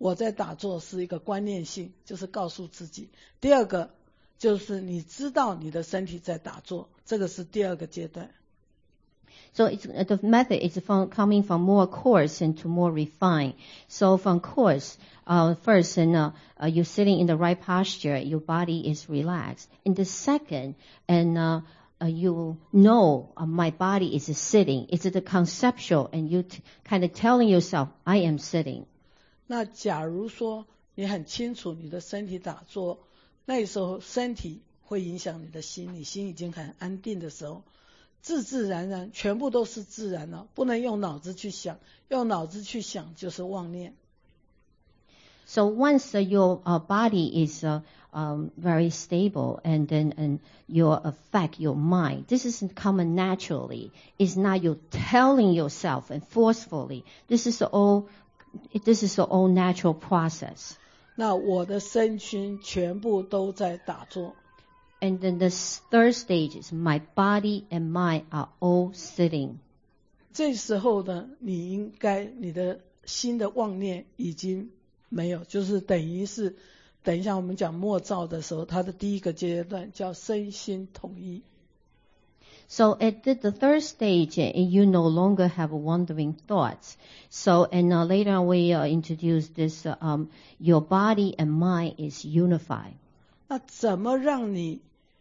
我在打坐是一个观念性，就是告诉自己。第二个就是你知道你的身体在打坐，这个是第二个阶段。 So it's, uh, the method is from, coming from more coarse into more refined. So from coarse, uh, first, and, uh, uh, you're sitting in the right posture, your body is relaxed. In the second, and uh, uh, you know uh, my body is sitting. It's the conceptual, and you t- kind of telling yourself, I am sitting. 那假如说你很清楚你的身体打坐，那时候身体会影响你的心，你心已经很安定的时候，自自然然全部都是自然了，不能用脑子去想，用脑子去想就是妄念。 So once uh, your uh, body is uh, um, very stable, and then and your affect your mind, this is common naturally. It's not you telling yourself and forcefully. This is all. This is the all natural process. 那我的身心全部都在打坐。 And then the third stage is my body and mind are all sitting. 这时候呢，你应该你的心的妄念已经没有，就是等于是，等一下我们讲默照的时候，它的第一个阶段叫身心统一。 So at the, the third stage, uh, you no longer have wandering thoughts. So, and uh, later on we uh, introduce this, uh, um, your body and mind is unified. 那怎么让你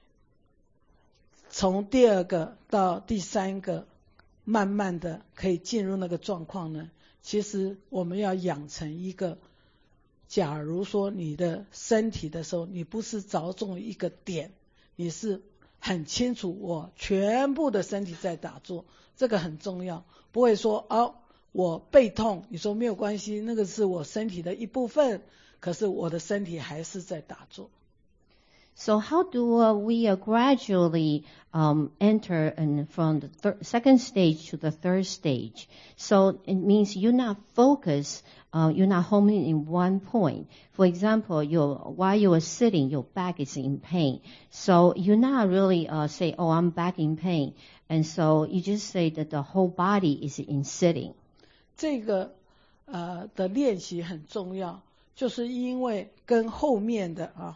从第二个到第三个，慢慢的可以进入那个状况呢？其实我们要养成一个，假如说你的身体的时候，你不是着重一个点，你是很清楚我全部的身体在打坐，这个很重要。不会说哦，我背痛，你说没有关系，那个是我身体的一部分，可是我的身体还是在打坐。 So how do uh, we uh, gradually um, enter and from the thir- second stage to the third stage? So it means you're not focused, uh, you're not homing in one point. For example, you're, while you are sitting, your back is in pain. So you're not really uh, say, oh, I'm back in pain. And so you just say that the whole body is in sitting. 这个呃的练习很重要，就是因为跟后面的啊。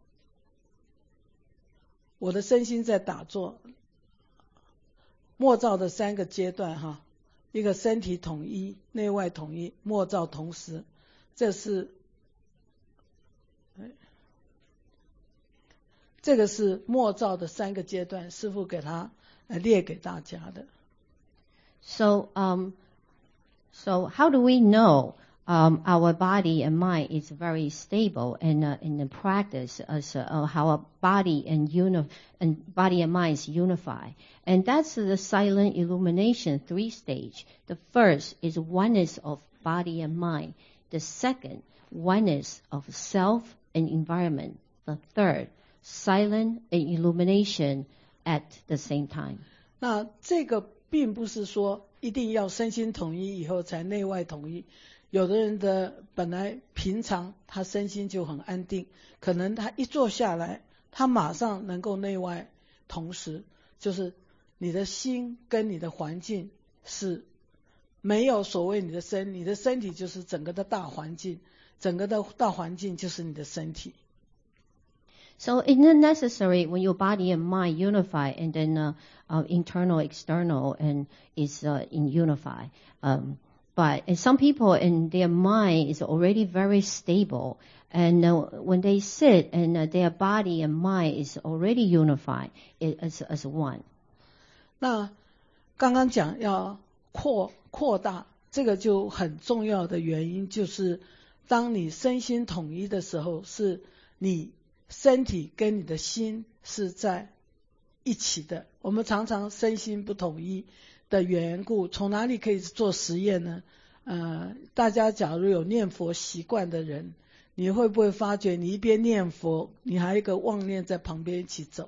我的身心在打坐，默照的三个阶段哈，一个身体统一，内外统一，默照同时，这是，这个是默照的三个阶段，师父给他列给大家的。 So um, so how do we know? Um, our body and mind is very stable, and uh, in the practice, as uh, how our body and uni- and body and mind is unified, and that's the silent illumination three stage. The first is oneness of body and mind. The second, oneness of self and environment. The third, silent and illumination at the same time. 那这个并不是说一定要身心统一以后才内外统一。有的人的本来平常他身心就很安定，可能他一坐下来，他马上能够内外同时，就是你的心跟你的环境是没有所谓你的身，你的身体就是整个的大环境，整个的大环境就是你的身体。 So it's not necessary when your body and mind unify, and then uh, uh, internal, external, and is uh, in unify. Um, But and some people in their mind is already very stable, and uh, when they sit, and uh, their body and mind is already unified as as one. 那刚刚讲要扩扩大，这个就很重要的原因就是，当你身心统一的时候，是你身体跟你的心是在一起的。我们常常身心不统一的缘故，从哪里可以做实验呢？呃，大家假如有念佛习惯的人，你会不会发觉你一边念佛，你还有一个妄念在旁边一起走？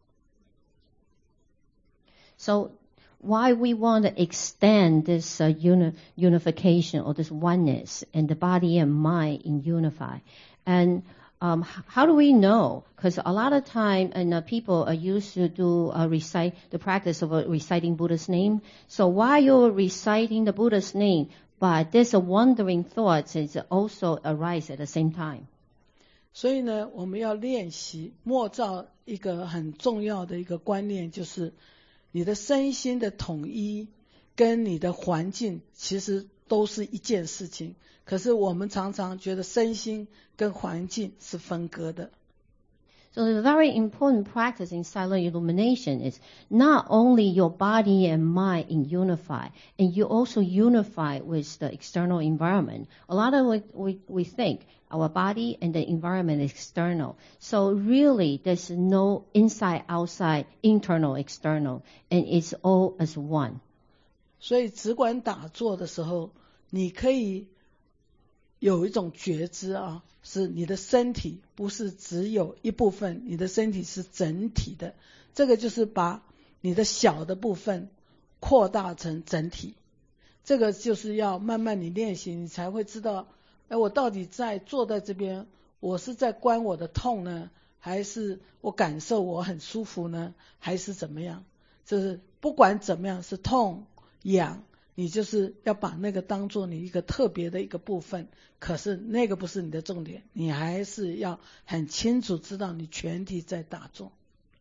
So why we want to extend this uh, uni- unification or this oneness and the body and mind in unify, and Um, how do we know? Because a lot of time, and uh, people are used to do uh, recite the practice of uh, reciting Buddha's name. So while you're reciting the Buddha's name, but this wandering thoughts is also arise at the same time. 所以呢，我们要练习默照一个很重要的一个观念，就是你的身心的统一跟你的环境其实都是一件事情，可是我们常常觉得身心跟环境是分割的。 So the very important practice in silent illumination is not only your body and mind in unify, and you also unify with the external environment. A lot of we, we, we think our body and the environment is external. So really there's no inside, outside, internal, external, and it's all as one. 所以只管打坐的时候，你可以有一种觉知啊，是你的身体不是只有一部分，你的身体是整体的。这个就是把你的小的部分扩大成整体。这个就是要慢慢你练习，你才会知道，哎，我到底在坐在这边，我是在观我的痛呢，还是我感受我很舒服呢，还是怎么样？就是不管怎么样，是痛痒，你就是要把那个当做你一个特别的一个部分，可是那个不是你的重点，你还是要很清楚知道你全体在打坐。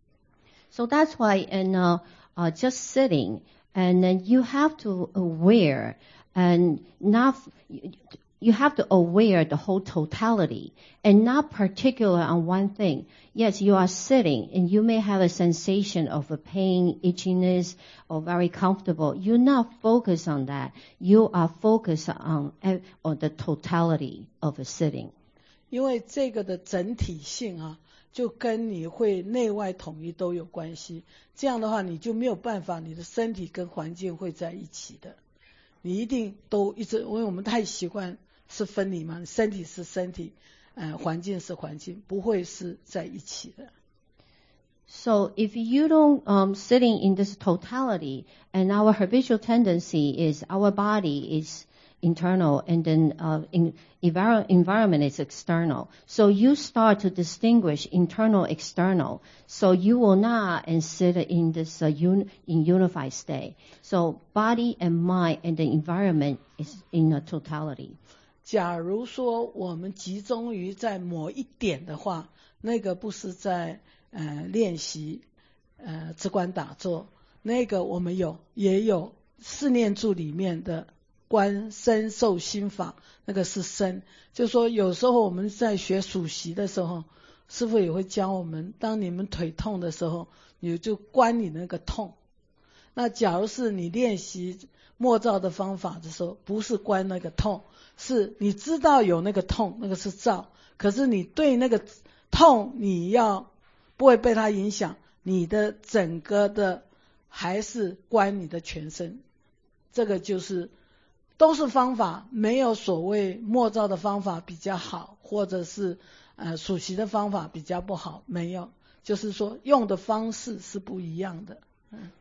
So that's why in uh, uh, just sitting, and then you have to aware and not you have to aware the whole totality and not particular on one thing. Yes, you are sitting and you may have a sensation of a pain, itchiness, or very comfortable. You're not focused on that. You are focused on, on the totality of a sitting. 因为这个的整体性啊，就跟你会内外统一都有关系。这样的话，你就没有办法，你的身体跟环境会在一起的。你一定都一直，因为我们太习惯是分离嘛，身体是身体，呃，环境是环境，不会是在一起的。 So if you don't um, sitting in this totality, and our habitual tendency is our body is internal and then uh, in, envir- environment is external. So you start to distinguish internal, external. So you will not and sit in this uh, un- in unified state. So body and mind and the environment is in a totality. 假如说我们集中于在某一点的话，那个不是在呃练习呃只管打坐，那个我们有也有四念住里面的观身受心法，那个是身。就是说有时候我们在学数息的时候，师父也会教我们，当你们腿痛的时候，你就观你那个痛。那假如是你练习默照的方法的时候，不是观那个痛，是你知道有那个痛，那个是照，可是你对那个痛你要不会被它影响，你的整个的还是观你的全身。这个就是都是方法，没有所谓默照的方法比较好，或者是呃数息的方法比较不好，没有，就是说用的方式是不一样的。嗯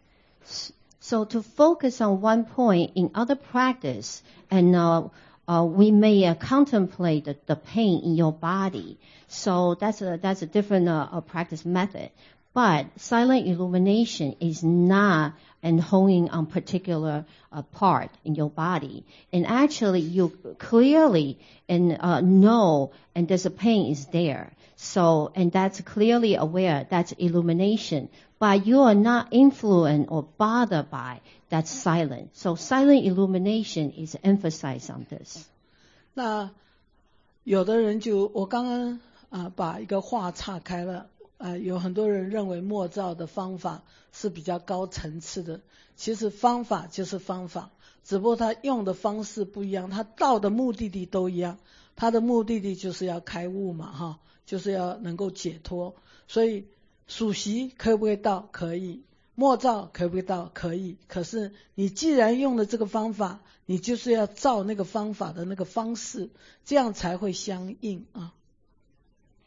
So to focus on one point in other practice, and uh, uh, we may uh, contemplate the, the pain in your body. So that's a that's a different uh, uh, practice method. But silent illumination is not and honing on particular uh, part in your body. And actually, you clearly and uh, know, and there's a pain is there. So, and that's clearly aware. That's illumination. But you are not influenced or bothered by that silent. So silent illumination is emphasized on this. 那有的人就我刚刚啊、呃、把一个话岔开了。呃，有很多人认为默照的方法是比较高层次的，其实方法就是方法，只不过他用的方式不一样，他到的目的地都一样，他的目的地就是要开悟嘛，哈，就是要能够解脱。所以数息可不可以到？可以。默照可不可以到？可以。可是你既然用了这个方法，你就是要照那个方法的那个方式，这样才会相应啊。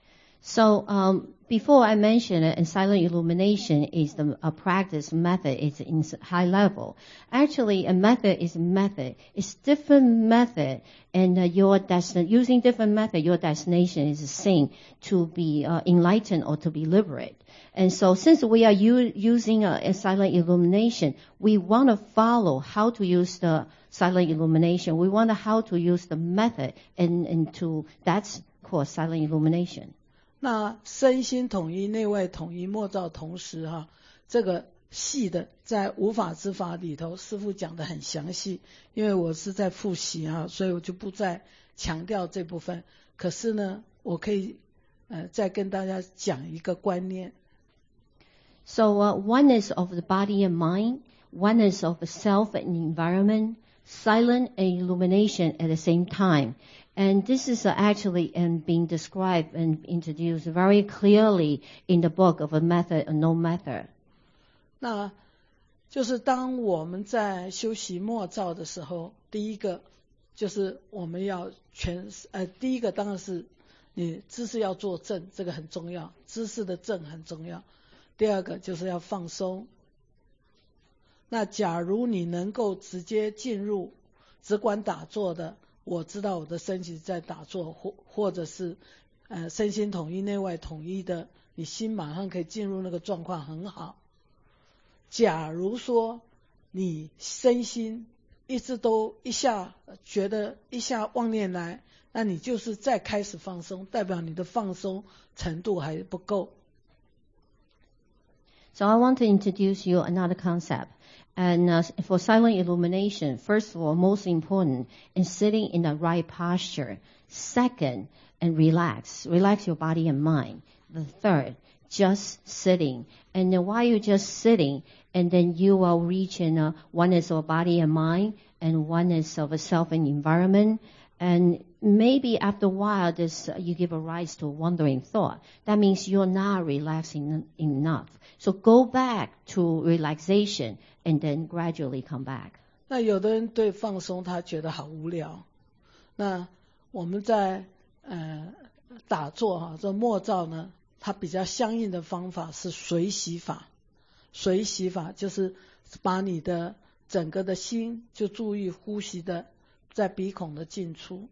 So um, before I mentioned it, and silent illumination is the a practice method. It's in high level. Actually, a method is a method. It's different method, and uh, your destin- using different method, your destination is the same: to be uh, enlightened or to be liberate. And so, since we are u- using a, a silent illumination, we want to follow how to use the silent illumination. We want to how to use the method, and and to that's called silent illumination. 那身心统一、内外统一、默照同时哈，这个细的在无法之法里头，师父讲得很详细。因为我是在复习哈，所以我就不再强调这部分。可是呢，我可以呃再跟大家讲一个观念。 So uh, oneness of the body and mind, oneness of the self and environment, silent and illumination at the same time. And this is uh, actually um, being described and introduced very clearly in the book of a method or no method. 那就是当我们在修习默照的时候，第一个就是我们要全呃，第一个当然是你姿势要做正，这个很重要，姿势的正很重要。第二个就是要放松。那假如你能够直接进入只管打坐的，我知道我的身体在打坐，或或者是呃身心统一、内外统一的，你心马上可以进入那个状况，很好。假如说你身心一直都一下觉得一下妄念来，那你就是再开始放松，代表你的放松程度还不够。 So I want to introduce you another concept. And uh, for silent illumination, first of all, most important is sitting in the right posture. Second, and relax. Relax your body and mind. The third, just sitting. And then while you're just sitting, and then you will reach in a oneness of body and mind, and oneness of a self and environment. And maybe after a while, this uh, you give a rise to a wandering thought. That means you're not relaxing enough. So go back to relaxation and then gradually come back. 那有的人对放松他觉得好无聊。那我们在呃打坐哈，这默照呢，它比较相应的方法是随息法。随息法就是把你的整个的心就注意呼吸的在鼻孔的进出。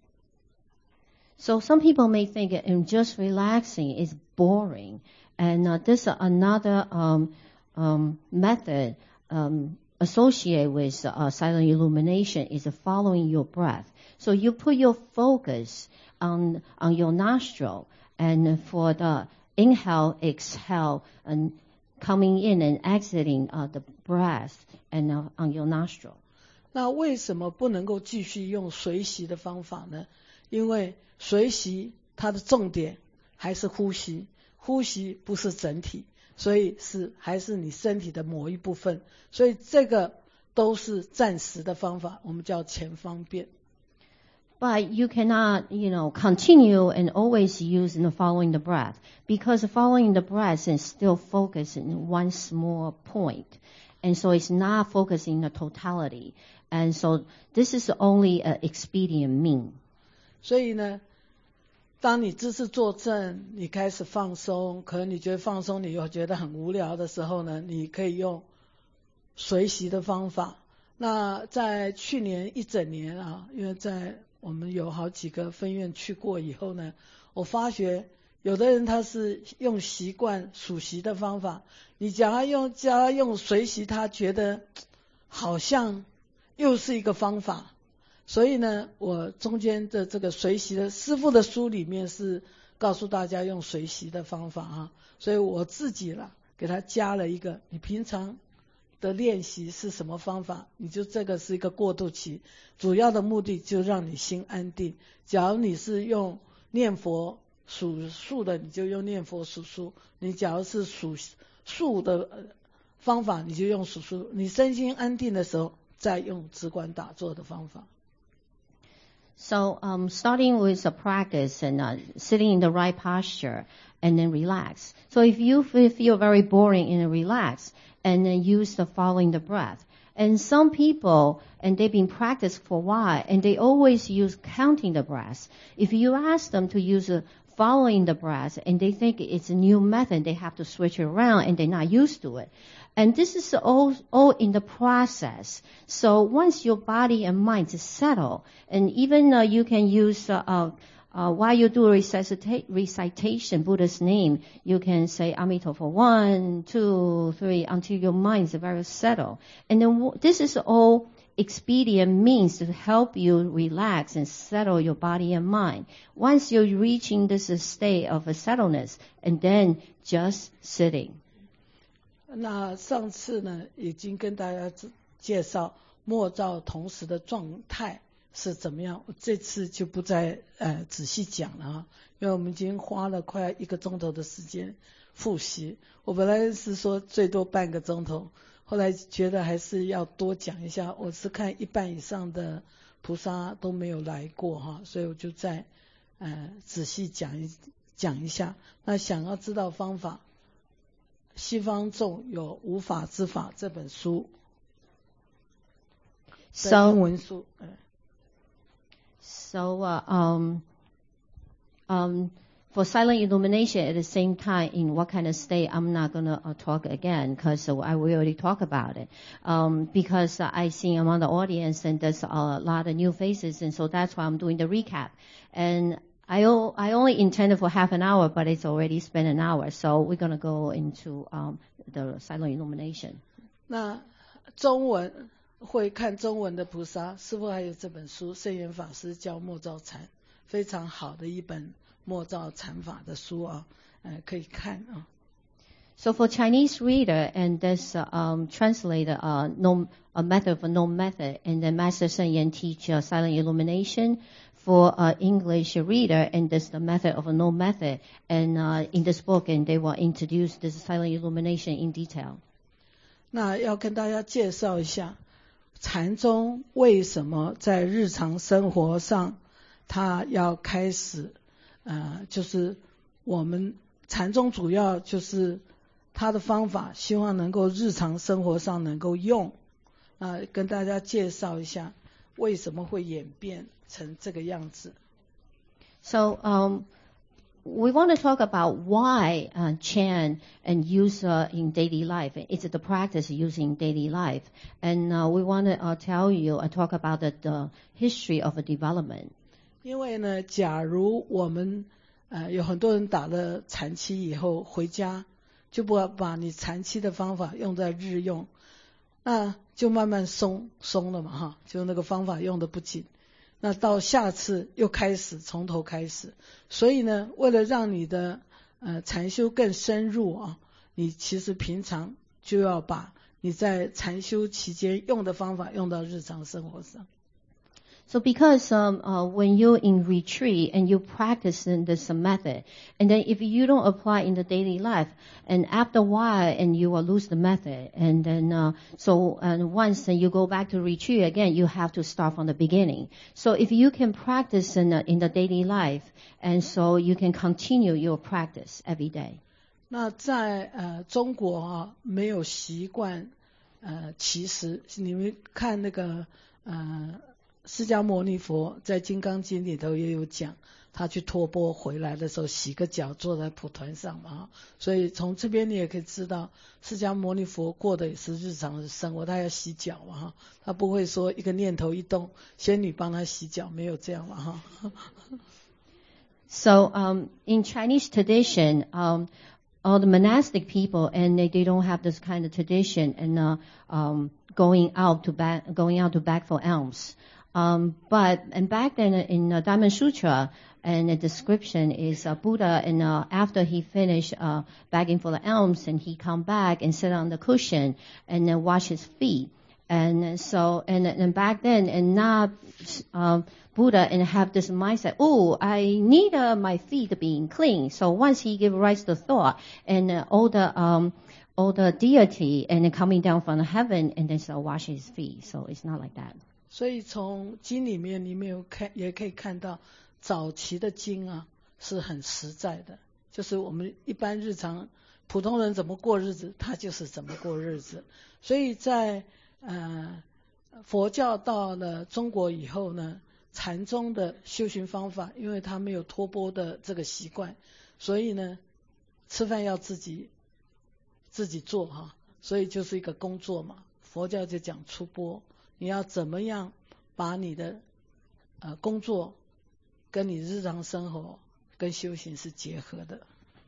So some people may think um, just relaxing is boring, and uh, this uh, another um, um, method um, associated with uh, silent illumination is uh, following your breath. So you put your focus on on your nostril, and for the inhale, exhale, and coming in and exiting uh, the breath, and uh, on your nostril. 那为什么不能够继续用随息的方法呢？因为随息它的重点还是呼吸，呼吸不是整体，所以是还是你身体的某一部分，所以这个都是暂时的方法，我们叫前方便。 But you cannot, you know, continue and always use in following the breath, because following the breath is still focusing in one small point. And so it's not focusing the totality. And so this is only an expedient mean. 所以呢，当你姿势坐正，你开始放松，可能你觉得放松，你又觉得很无聊的时候呢，你可以用随息的方法。那在去年一整年啊，因为在我们有好几个分院去过以后呢，我发觉有的人他是用习惯数息的方法，你叫他用叫他用随息，他觉得好像又是一个方法。所以呢，我中间的这个随息的师父的书里面是告诉大家用随息的方法啊，所以我自己啦给他加了一个，你平常的练习是什么方法，你就这个是一个过渡期，主要的目的就让你心安定。假如你是用念佛数数的，你就用念佛数数；你假如是数数的方法，你就用数数。你身心安定的时候，再用只管打坐的方法。 So um, starting with a practice and uh, sitting in the right posture and then relax. So if you feel very boring and relax, and then use the following the breath. And some people, and they've been practiced for a while, and they always use counting the breaths. If you ask them to use uh, following the breath, and they think it's a new method. They have to switch it around, and they're not used to it. And this is all, all in the process. So once your body and mind is settled, and even uh, you can use, uh, uh, uh, while you do recita- recitation, Buddha's name, you can say Amitabha one, two, three, until your mind is very settled. And then w- this is all expedient means to help you relax and settle your body and mind. Once you're reaching this state of a settledness, and then just sitting. 那上次呢，已经跟大家介绍默照同时的状态是怎么样，我这次就不再呃仔细讲了啊，因为我们已经花了快一个钟头的时间复习。我本来是说最多半个钟头，后来觉得还是要多讲一下。我是看一半以上的菩萨都没有来过哈，所以我就再呃仔细讲一讲一下。那想要知道方法，西方咒有《无法之法》这本书的英文书。 So, uh, um, um, for silent illumination at the same time, in what kind of state, I'm not going to uh, talk again because uh, I we already talked about it. Um, because uh, I see among the audience and there's a lot of new faces, and so that's why I'm doing the recap. And I, o- I only intended for half an hour, but it's already spent an hour. So we're going to go into um, the silent illumination. 那中文会看中文的菩萨，师父还有这本书，圣严法师教默照禅，非常好的一本默照禅法的书啊，呃，可以看啊。 So for Chinese reader, and this uh, um, translator, uh, no, a method for no method, and then Master Sun Yan teach uh, silent illumination. For uh, English reader, and this the method of a no method, and uh, in this book, and they will introduce this silent illumination in detail. 那要跟大家介绍一下，禅宗为什么在日常生活上，它要开始，呃，就是我们禅宗主要就是它的方法，希望能够日常生活上能够用，啊、呃，跟大家介绍一下为什么会演变成这个样子。 So um, we want to talk about why uh, chant and use uh, in daily life. It's the practice using daily life, and uh, we want to uh, tell you and uh, talk about the, the history of a development. 因为呢，假如我们呃有很多人打了禅期以后回家，就不把你禅期的方法用在日用，那就慢慢松松了嘛哈，就那个方法用的不紧。那到下次又开始从头开始，所以呢，为了让你的呃禅修更深入啊，你其实平常就要把你在禅修期间用的方法用到日常生活上。 So because um, uh, when you're in retreat and you practice in this method, and then if you don't apply in the daily life, and after a while, and you will lose the method, and then uh, so and once you go back to retreat again, you have to start from the beginning. So if you can practice in the, in the daily life, and so you can continue your practice every day. 那在呃中国啊，没有习惯呃其实你们看那个呃。释迦牟尼佛在《金刚经》里头也有讲，他去托钵回来的时候洗个脚坐在蒲团上嘛，所以从这边你也可以知道，释迦牟尼佛过的也是日常的生活，他要洗脚嘛哈，他不会说一个念头一动，仙女帮他洗脚，没有这样嘛哈。 So um, in Chinese tradition, um, all the monastic people and they, they don't have this kind of tradition and uh, um, going out to back going out to beg for alms. Um, but and back then in uh, Diamond Sutra, and the description is uh, Buddha, and uh, after he finished uh, begging for the alms, and he come back and sit on the cushion and then wash his feet. And so, and, and back then, and now um, Buddha and have this mindset, oh, I need uh, my feet to be clean. So once he give rise to thought, and uh, all the um, all the deity and then coming down from heaven, and then so wash his feet. So it's not like that. 所以从经里面你没有看，也可以看到早期的经啊是很实在的，就是我们一般日常普通人怎么过日子，他就是怎么过日子。所以在呃佛教到了中国以后呢， 禅宗的修行方法，因为他没有托钵的这个习惯，所以呢，吃饭要自己自己做哈，所以就是一个工作嘛。佛教就讲出钵，你要怎么样把你的呃工作跟你日常生活跟修行是结合的。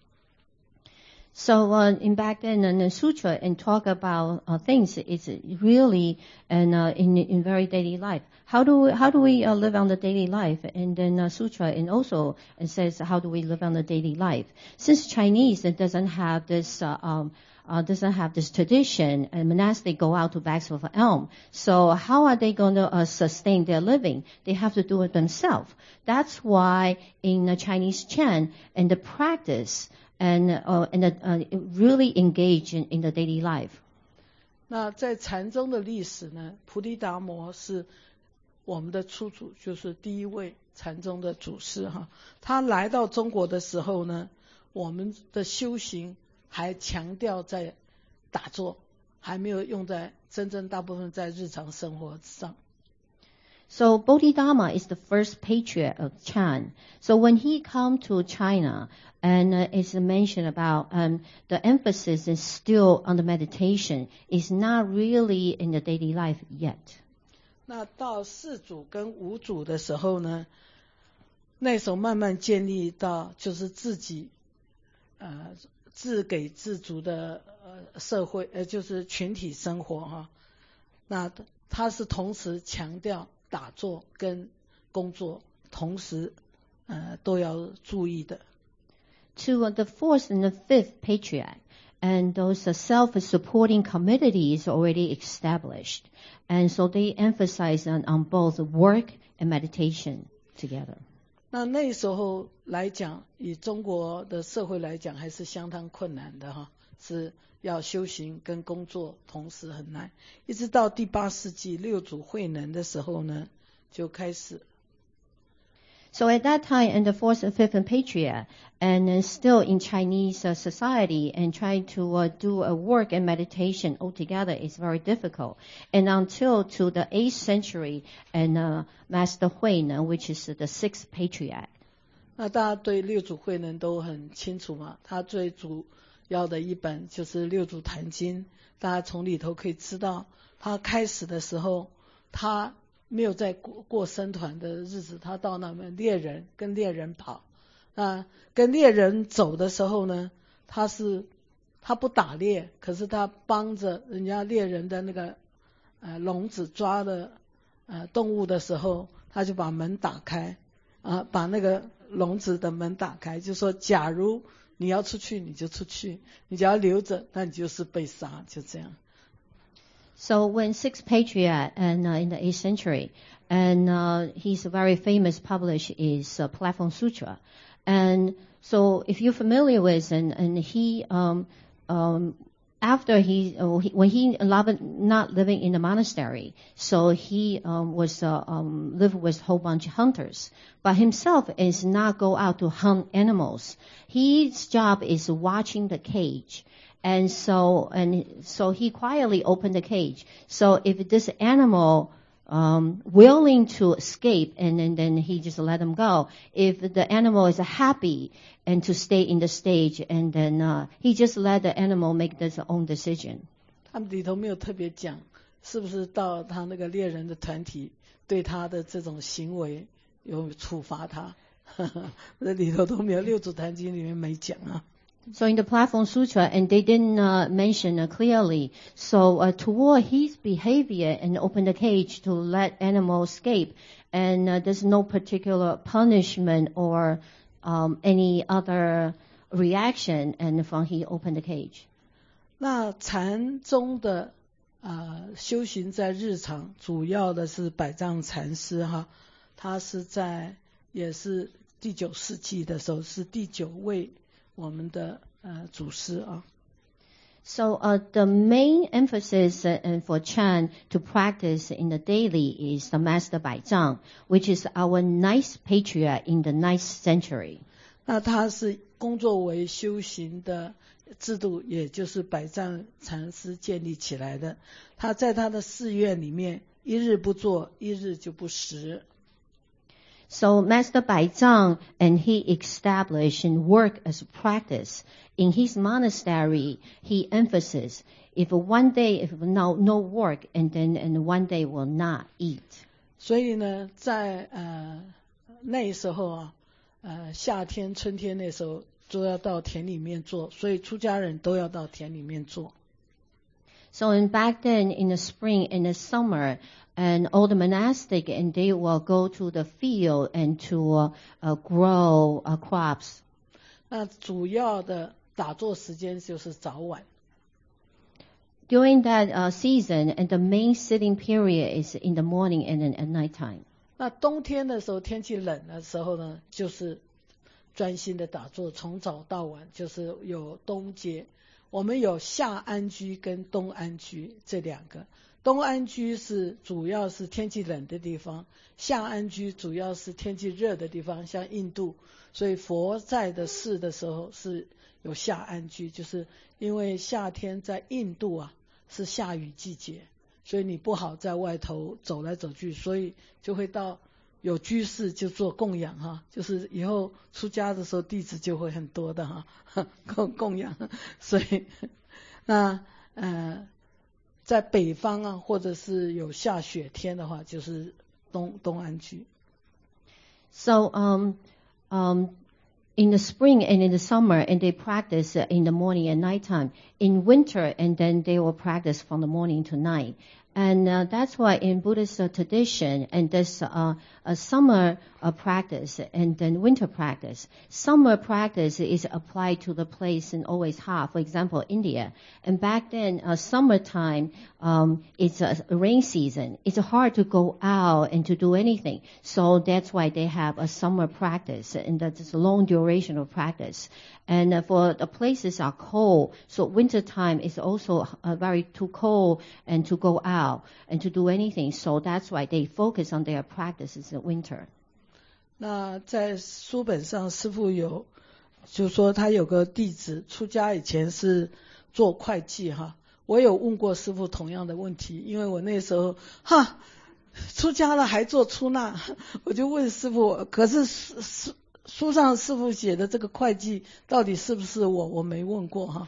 So uh, in back then, in the sutra and talk about uh, things, it's really and uh, in in very daily life. How do we, how do we uh, live on the daily life? And then uh, sutra and also it says how do we live on the daily life? Since Chinese it doesn't have this uh, um, uh, doesn't have this tradition, and monastics go out to backs of elm. So how are they going to uh, sustain their living? They have to do it themselves. That's why in uh, Chinese Chan and the practice. And, uh, and uh, really engage in, in the daily life. 那在禅宗的历史呢，菩提达摩是我们的初祖，就是第一位禅宗的祖师哈。他来到中国的时候呢，我们的修行还强调在打坐，还没有用在真正大部分在日常生活上。 So Bodhidharma is the first patriarch of Chan. So when he come to China, and uh, it's mentioned about um, the emphasis is still on the meditation, is not really in the daily life yet. 那到四祖跟五祖的时候呢，那时候慢慢建立到就是自己呃自给自足的呃社会，呃就是群体生活哈。那他是同时强调打坐跟工作同时呃都要注意的。 To uh, the fourth and the fifth patriarch, and those uh, self-supporting communities already established, and so they emphasize on, on both work and meditation together. 那那时候来讲，以中国的社会来讲，还是相当困难的哈，是要修行跟工作同时很难。一直到第八世纪六祖慧能的时候呢，就开始。 So at that time, in the fourth and fifth patriarch, and uh, still in Chinese uh, society, and trying to uh, do a work and meditation altogether is very difficult. And until to the eighth century, and uh, Master Huineng, which is the sixth patriarch. 那大家对六祖慧能都很清楚嘛，他最主要的一本就是《六祖坛经》，大家从里头可以知道，他开始的时候，他没有在过过僧团的日子，他到那边猎人跟猎人跑，啊，跟猎人走的时候呢，他是他不打猎，可是他帮着人家猎人的那个呃笼子抓的呃动物的时候，他就把门打开，啊，把那个笼子的门打开，就说假如你要出去你就出去，你只要留着，那你就是被杀，就这样。 So when sixth patriarch and uh, in the eighth century, and uh, he's very famous published is uh, Platform Sutra, and so if you're familiar with and and he um um after he, uh, he when he loved not living in the monastery, so he um, was uh, um lived with a whole bunch of hunters, but himself is not go out to hunt animals. His job is watching the cage. And so, and so he quietly opened the cage. So if this animal um, willing to escape, and, and then he just let him go. If the animal is happy and to stay in the stage, and then uh, he just let the animal make his own decision. 他们里头没有特别讲，是不是到他那个猎人的团体对他的这种行为有处罚他？这里头都没有，《六祖坛经》里面没讲啊。 So in the Platform Sutra, and they didn't uh, mention uh, clearly. So uh, toward his behavior and open the cage to let animals escape, and uh, there's no particular punishment or um, any other reaction, and from he opened the cage. 那禅宗的呃修行在日常，主要的是百丈禅师哈，他是在也是第九世纪的时候，是第九位。我们的呃祖师啊。 So uh, the main emphasis uh, for Chan to practice in the daily is the Master Bai Zhang, which is our ninth patriarch in the ninth century. 那他是工作为修行的制度，也就是百丈禅师建立起来的。他在他的寺院里面，一日不做，一日就不食。 So Master Bai Zhang, and he established and work as a practice. In his monastery, he emphasizes, if one day, if no, no work, and then and one day will not eat. 所以呢，在呃那时候啊，呃夏天、春天那时候都要到田里面做，所以出家人都要到田里面做。 So in back then, in the spring and the summer, and all the monastic, and they will go to the field and to uh, uh, grow uh, crops. 那主要的打坐时间就是早晚。 During that uh, season, and the main sitting period is in the morning and then at night time. 那冬天的时候，天气冷的时候呢，就是专心的打坐，从早到晚，就是有冬节。我们有夏安居跟冬安居这两个。东安居是主要是天气冷的地方，夏安居主要是天气热的地方，像印度。所以佛在的世的时候是有夏安居，就是因为夏天在印度啊是下雨季节，所以你不好在外头走来走去，所以就会到有居士就做供养哈，就是以后出家的时候弟子就会很多的哈，供供养。所以那呃在北方啊，或者是有下雪天的话，就是东东安居。 So um um in the spring and in the summer, and they practice in the morning and nighttime. In winter, and then they will practice from the morning to night. And uh, that's why in Buddhist uh, tradition, and this uh, a summer uh, practice and then winter practice. Summer practice is applied to the place and always hot. For example, India. And back then, uh, summertime, um, it's a rain season. It's hard to go out and to do anything. So that's why they have a summer practice, and that's a long duration of practice. And uh, for the places are cold, so winter time is also uh, very too cold and to go out and to do anything. So that's why they focus on their practices in winter. 那在书本上，师父有就说他有个弟子出家以前是做会计哈，我有问过师父同样的问题，因为我那时候哈出家了还做出纳，我就问师父，可是书书上师父写的这个会计到底是不是我？我没问过哈。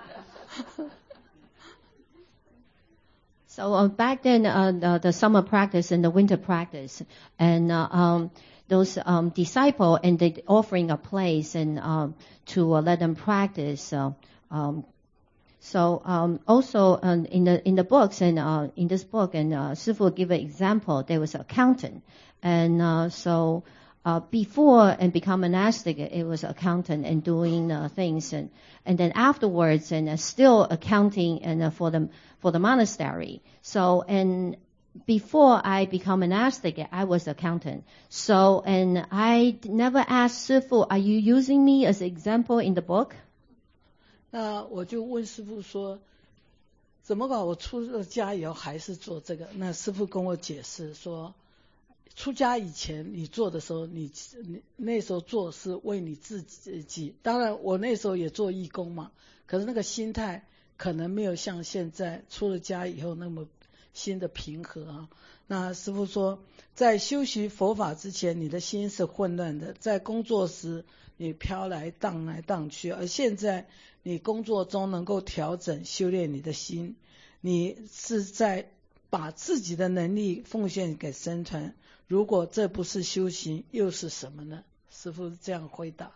So uh, back then, uh, the, the summer practice and the winter practice, and uh, um, those um, disciple and they offering a place and um, to uh, let them practice. Uh, um, so um, also um, in the in the books and uh, in this book, and uh, Sifu give an example. There was an accountant, and uh, so. Uh, before and become monastic, it was accountant and doing uh, things, and and then afterwards, and uh, still accounting and uh, for the for the monastery. So and before I become monastic, I was accountant. So and I never asked Sifu, "Are you using me as an example in the book?" 那我就问师父说，怎么搞？我出了家以后还是做这个？那师父跟我解释说。出家以前你做的时候，你你那时候做是为你自己，当然我那时候也做义工嘛，可是那个心态可能没有像现在出了家以后那么心的平和啊。那师父说，在修习佛法之前，你的心是混乱的，在工作时你飘来荡来荡去，而现在你工作中能够调整修炼你的心，你是在把自己的能力奉献给僧团。如果这不是修行，又是什么呢？师父这样回答。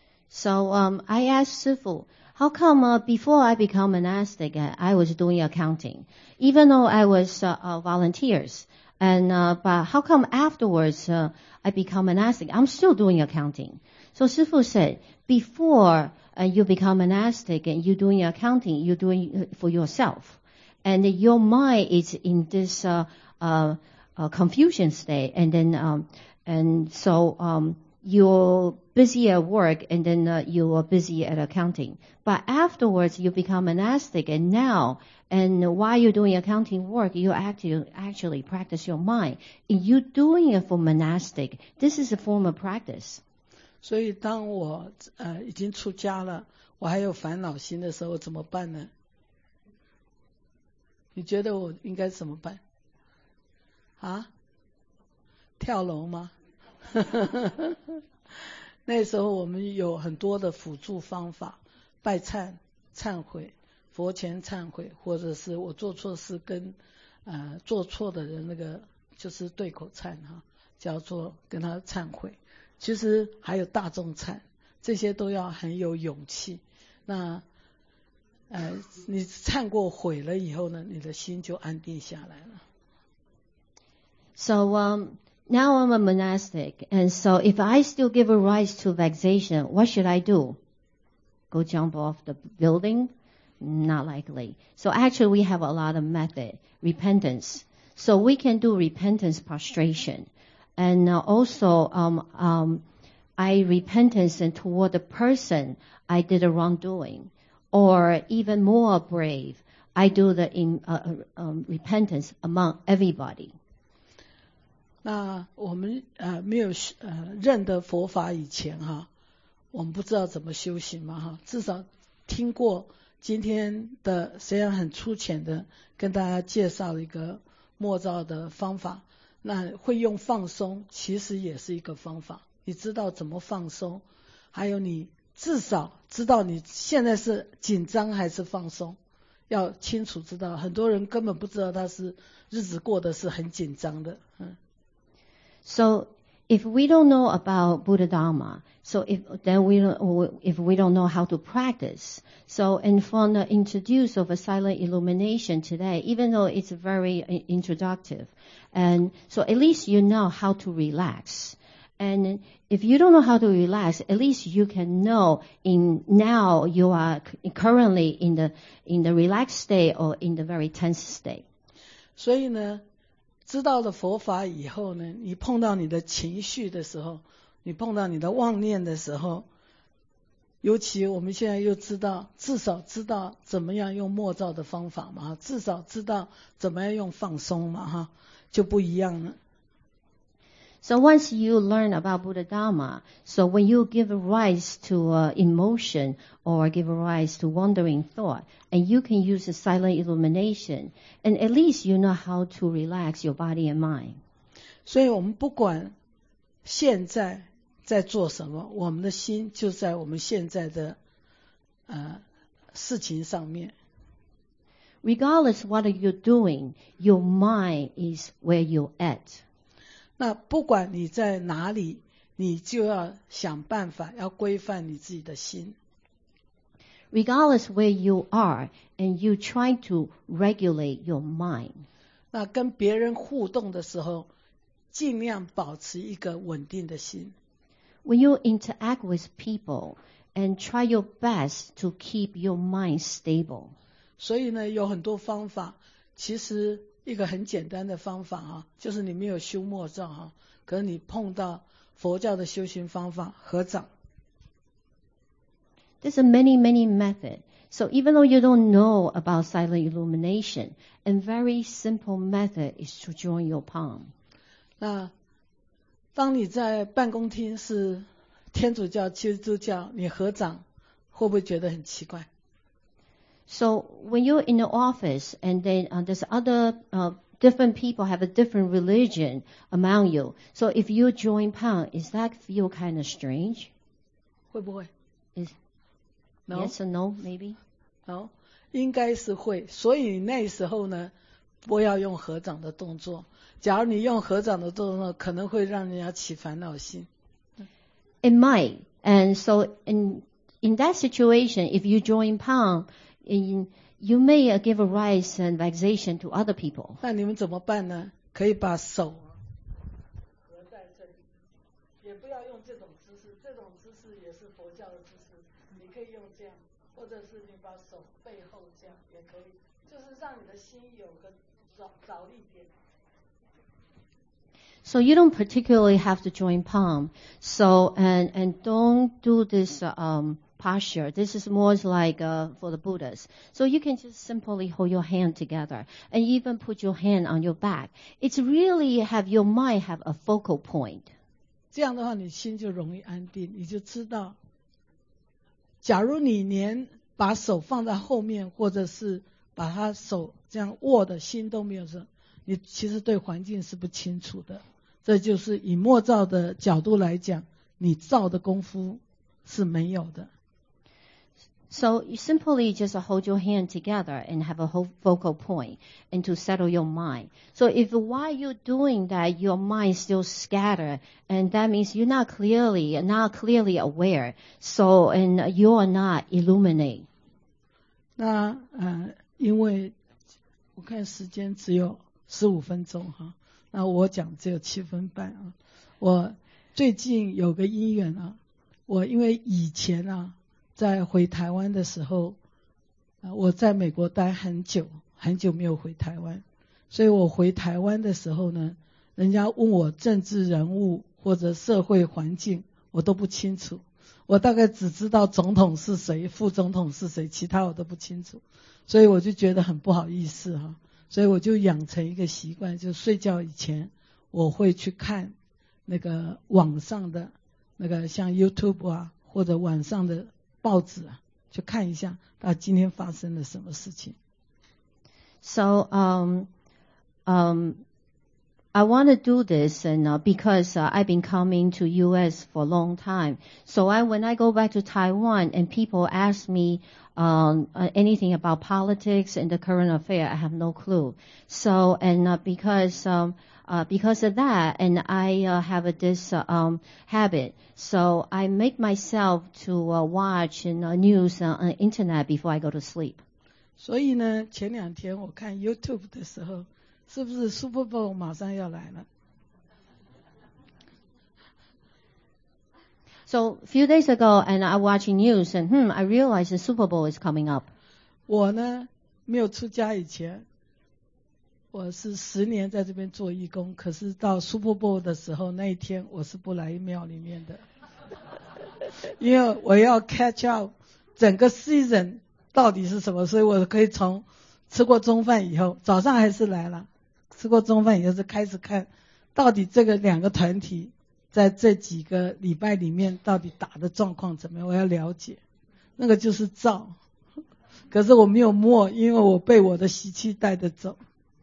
So um, I asked Sifu, how come uh, before I become monastic, uh, I was doing accounting, even though I was uh, uh, volunteers, and uh, but how come afterwards uh, I become monastic, I'm still doing accounting? So Sifu said, before uh, you become monastic and you're doing accounting, you're doing it for yourself, and your mind is in this. Uh, uh, Uh, confusion state, and then um, and so um, you're busy at work, and then uh, you are busy at accounting. But afterwards, you become monastic, and now, and while you're doing accounting work, you actually actually practice your mind. And you're doing it for monastic. This is a form of practice. 所以，当我呃已经出家了，我还有烦恼心的时候，怎么办呢？你觉得我应该怎么办？啊，跳楼吗？ 那时候我们有很多的辅助方法，拜忏、忏悔、佛前忏悔，或者是我做错事跟呃做错的人那个就是对口忏哈，叫做跟他忏悔。其实还有大众忏，这些都要很有勇气。那呃你忏过悔了以后呢，你的心就安定下来了。 So um, now I'm a monastic, and so if I still give a rise to vexation, what should I do? Go jump off the building? Not likely. So actually we have a lot of method. Repentance. So we can do repentance prostration. And uh, also um, um, I repentance and toward the person I did a wrongdoing. Or even more brave, I do the in, uh, um, repentance among everybody. 那我们呃没有呃认得佛法以前哈，我们不知道怎么修行嘛哈，至少听过今天的虽然很粗浅的跟大家介绍一个默照的方法，那会用放松其实也是一个方法，你知道怎么放松，还有你至少知道你现在是紧张还是放松，要清楚知道，很多人根本不知道他是日子过得是很紧张的。嗯。 So if we don't know about Buddha Dharma, so if then we don't, if we don't know how to practice, so and from the introduce of a silent illumination today, even though it's very introductive, and so at least you know how to relax. And if you don't know how to relax, at least you can know in now you are currently in the in the relaxed state or in the very tense state. 所以呢，知道了佛法以后呢，你碰到你的情绪的时候，你碰到你的妄念的时候，尤其我们现在又知道，至少知道怎么样用默照的方法嘛，至少知道怎么样用放松嘛，哈，就不一样了。 So once you learn about Buddha Dharma, so when you give a rise to uh, emotion or give a rise to wandering thought, and you can use a silent illumination, and at least you know how to relax your body and mind. 所以我们不管现在在做什么，我们的心就在我们现在的呃事情上面。 Regardless what are you doing, your mind is where you're at. 那不管你在哪里，你就要想办法要规范你自己的心。 Regardless where you are, and you try to regulate your mind. 那跟别人互动的时候，尽量保持一个稳定的心。 When you interact with people, and try your best to keep your mind stable. 所以呢，有很多方法，其实一个很简单的方法啊，就是你没有修默照啊，可是你碰到佛教的修行方法，合掌。 There's a many, many methods. So even though you don't know about silent illumination, a very simple method is to join your palm. 那当你在办公厅是天主教、基督教，你合掌会不会觉得很奇怪？ So when you're in the office and then uh, there's other uh, different people have a different religion among you. So if you join palm, is that feel kind of strange? 会不会 Is No? Yes or no, maybe? No? 应该是会。所以那时候呢，不要用合掌的动作。假如你用合掌的动作，可能会让人家起烦恼心。 It might. And so in in that situation, if you join palm, in, you may uh, give a rise and vexation to other people. 那你们怎么办呢？可以把手合在这里，也不要用这种姿势，这种姿势也是佛教的姿势。你可以用这样，或者是你把手背后这样也可以，就是让你的心有个着着力点。 So you don't particularly have to join palm. So and and don't do this uh, um, posture. This is more like uh, for the Buddhas. So you can just simply hold your hand together and even put your hand on your back. It's really have your mind have a focal point. 这样的话，你心就容易安定，你就知道。假如你连把手放在后面，或者是把他手这样握的心都没有时候，你其实对环境是不清楚的。 这就是以默造的角度来讲，你造的功夫是没有的。 So you simply just hold your hand together and have a whole focal point and to settle your mind. So if while you're doing that, your mind still scatter, and that means you're not clearly, not clearly aware. So, and you are not illuminate. 那呃，因为我看时间只有十五分钟哈，那我讲只有七分半啊。我最近有个因缘啊，我因为以前啊。在回台湾的时候，呃，我在美国待很久，很久没有回台湾，所以我回台湾的时候呢，人家问我政治人物或者社会环境，我都不清楚。我大概只知道总统是谁，副总统是谁，其他我都不清楚，所以我就觉得很不好意思哈。所以我就养成一个习惯，就睡觉以前我会去看那个网上的那个像 YouTube 啊，或者网上的报纸啊，去看一下他今天发生了什么事情。 So, um, um, I want to do this, and uh, because uh, I've been coming to U S for a long time. So I, when I go back to Taiwan and people ask me um, uh, anything about politics and the current affair, I have no clue. So, and uh, because um, Uh, because of that, and I uh, have this uh, um, habit, so I make myself to uh, watch in, uh, news uh, on the internet before I go to sleep. 所以呢，前两天我看 YouTube 的时候，是不是 Super Bowl 马上要来了？ So a few days ago, and I watching news, and hmm, I realized the Super Bowl is coming up. 我呢，没有出家以前。我是十年在这边做义工，可是到 Super Bowl 的时候，那一天我是不来庙里面的，因为我要 catch up 整个 season 到底是什么，所以我可以从吃过中饭以后，早上还是来了，吃过中饭以后就开始看，到底这个两个团体在这几个礼拜里面到底打的状况怎么样，我要了解，那个就是造，可是我没有默，因为我被我的习气带着走。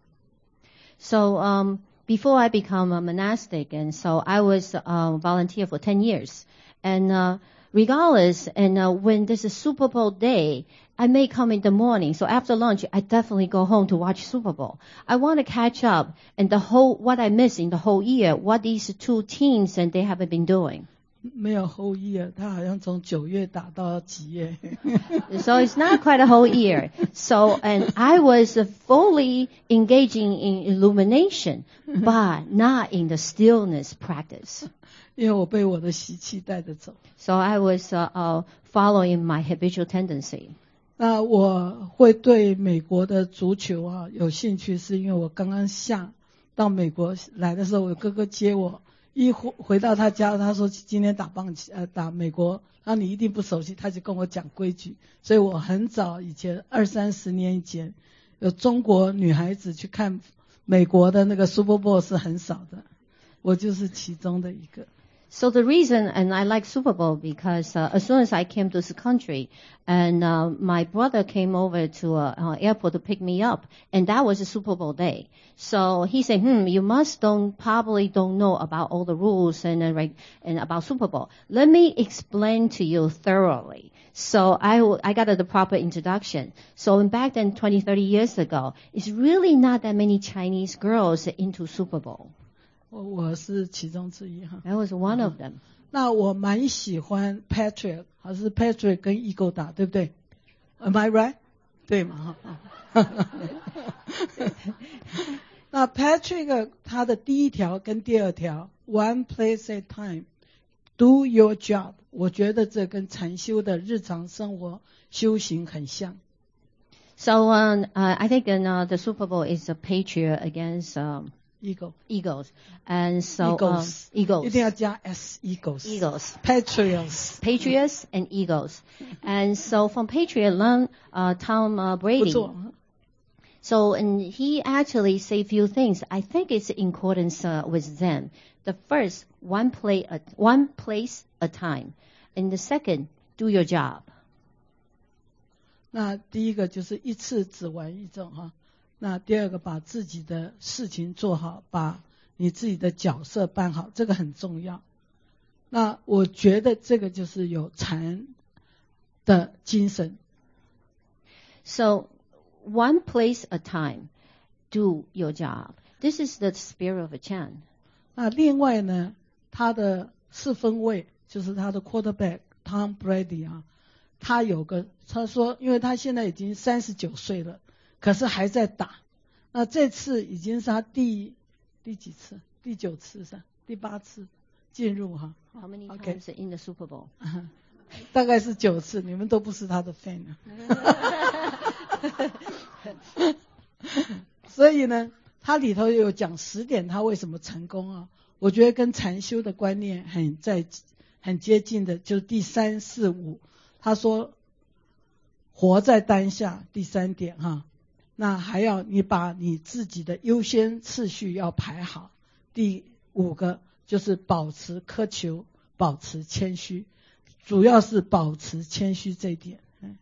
So um, before I become a monastic, and so I was a uh, volunteer for ten years. And uh, regardless, and uh, when this is Super Bowl day, I may come in the morning. So after lunch, I definitely go home to watch Super Bowl. I want to catch up and the whole what I missed in the whole year, what these two teams and they haven't been doing. 没有 whole year， 他好像从九月打到几月。 So it's not quite a whole year. So, and I was fully engaging in illumination, but not in the stillness practice. 因为我被我的习气带着走。 So I was uh, uh, following my habitual tendency. 那我会对美国的足球啊有兴趣，是因为我刚刚下到美国来的时候，我哥哥接我。一回回到他家，他说今天打棒球，呃，打美国，那你一定不熟悉，他就跟我讲规矩。所以我很早以前二三十年以前，有中国女孩子去看美国的那个 Super Bowl 是很少的，我就是其中的一个。 So the reason, and I like Super Bowl because uh, as soon as I came to this country, and uh, my brother came over to uh, uh, airport to pick me up, and that was a Super Bowl day. So he said, "Hmm, you must don't probably don't know about all the rules and uh, right, and about Super Bowl. Let me explain to you thoroughly." So I I got the proper introduction. So back then, twenty, thirty years ago, it's really not that many Chinese girls into Super Bowl. 我我是其中之一哈。 I was one of them. 那我蛮喜欢 Patriot， 还是 Patriot 跟 Eagle 打，对不对 ？Am I right？ 对嘛哈。那 Patrick 他的第一条跟第二条 ，One place at a time，do your job， 我觉得这跟禅修的日常生活修行很像。 So um, uh, I think uh, the Super Bowl is a Patriot against um, Eagle. Eagles, and so Eagles. Um, Eagles. 一定要加 S Eagles. Eagles. Patriots. Patriots and Eagles, and so from Patriot, learn uh, Tom uh, 不 Brady. 错。 So and he actually say a few things. I think it's in accordance uh, with them. The first, one play, a, one place a time, and the second, do your job. 那第一个就是一次只玩一种哈。那第二个把自己的事情做好，把你自己的角色扮好，这个很重要。那我觉得这个就是有禅的精神。 So one place a time, do your job. This is the spirit of a Chan. 那另外呢，他的四分卫就是他的 quarterback Tom Brady 啊，他有个他说，因为他现在已经三十九岁了，可是还在打。那这次已经是他第第几次？第九次是第八次进入哈。 How many Okay. times in the Super Bowl? 大概是九次，你们都不是他的 fan 所以呢，他里头有讲十点他为什么成功啊？我觉得跟禅修的观念很在很接近的，就是第三四五。他说活在当下，第三点哈。那还要你把你自己的优先次序要排好。第五个就是保持苛求，保持谦虚，主要是保持谦虚这一点。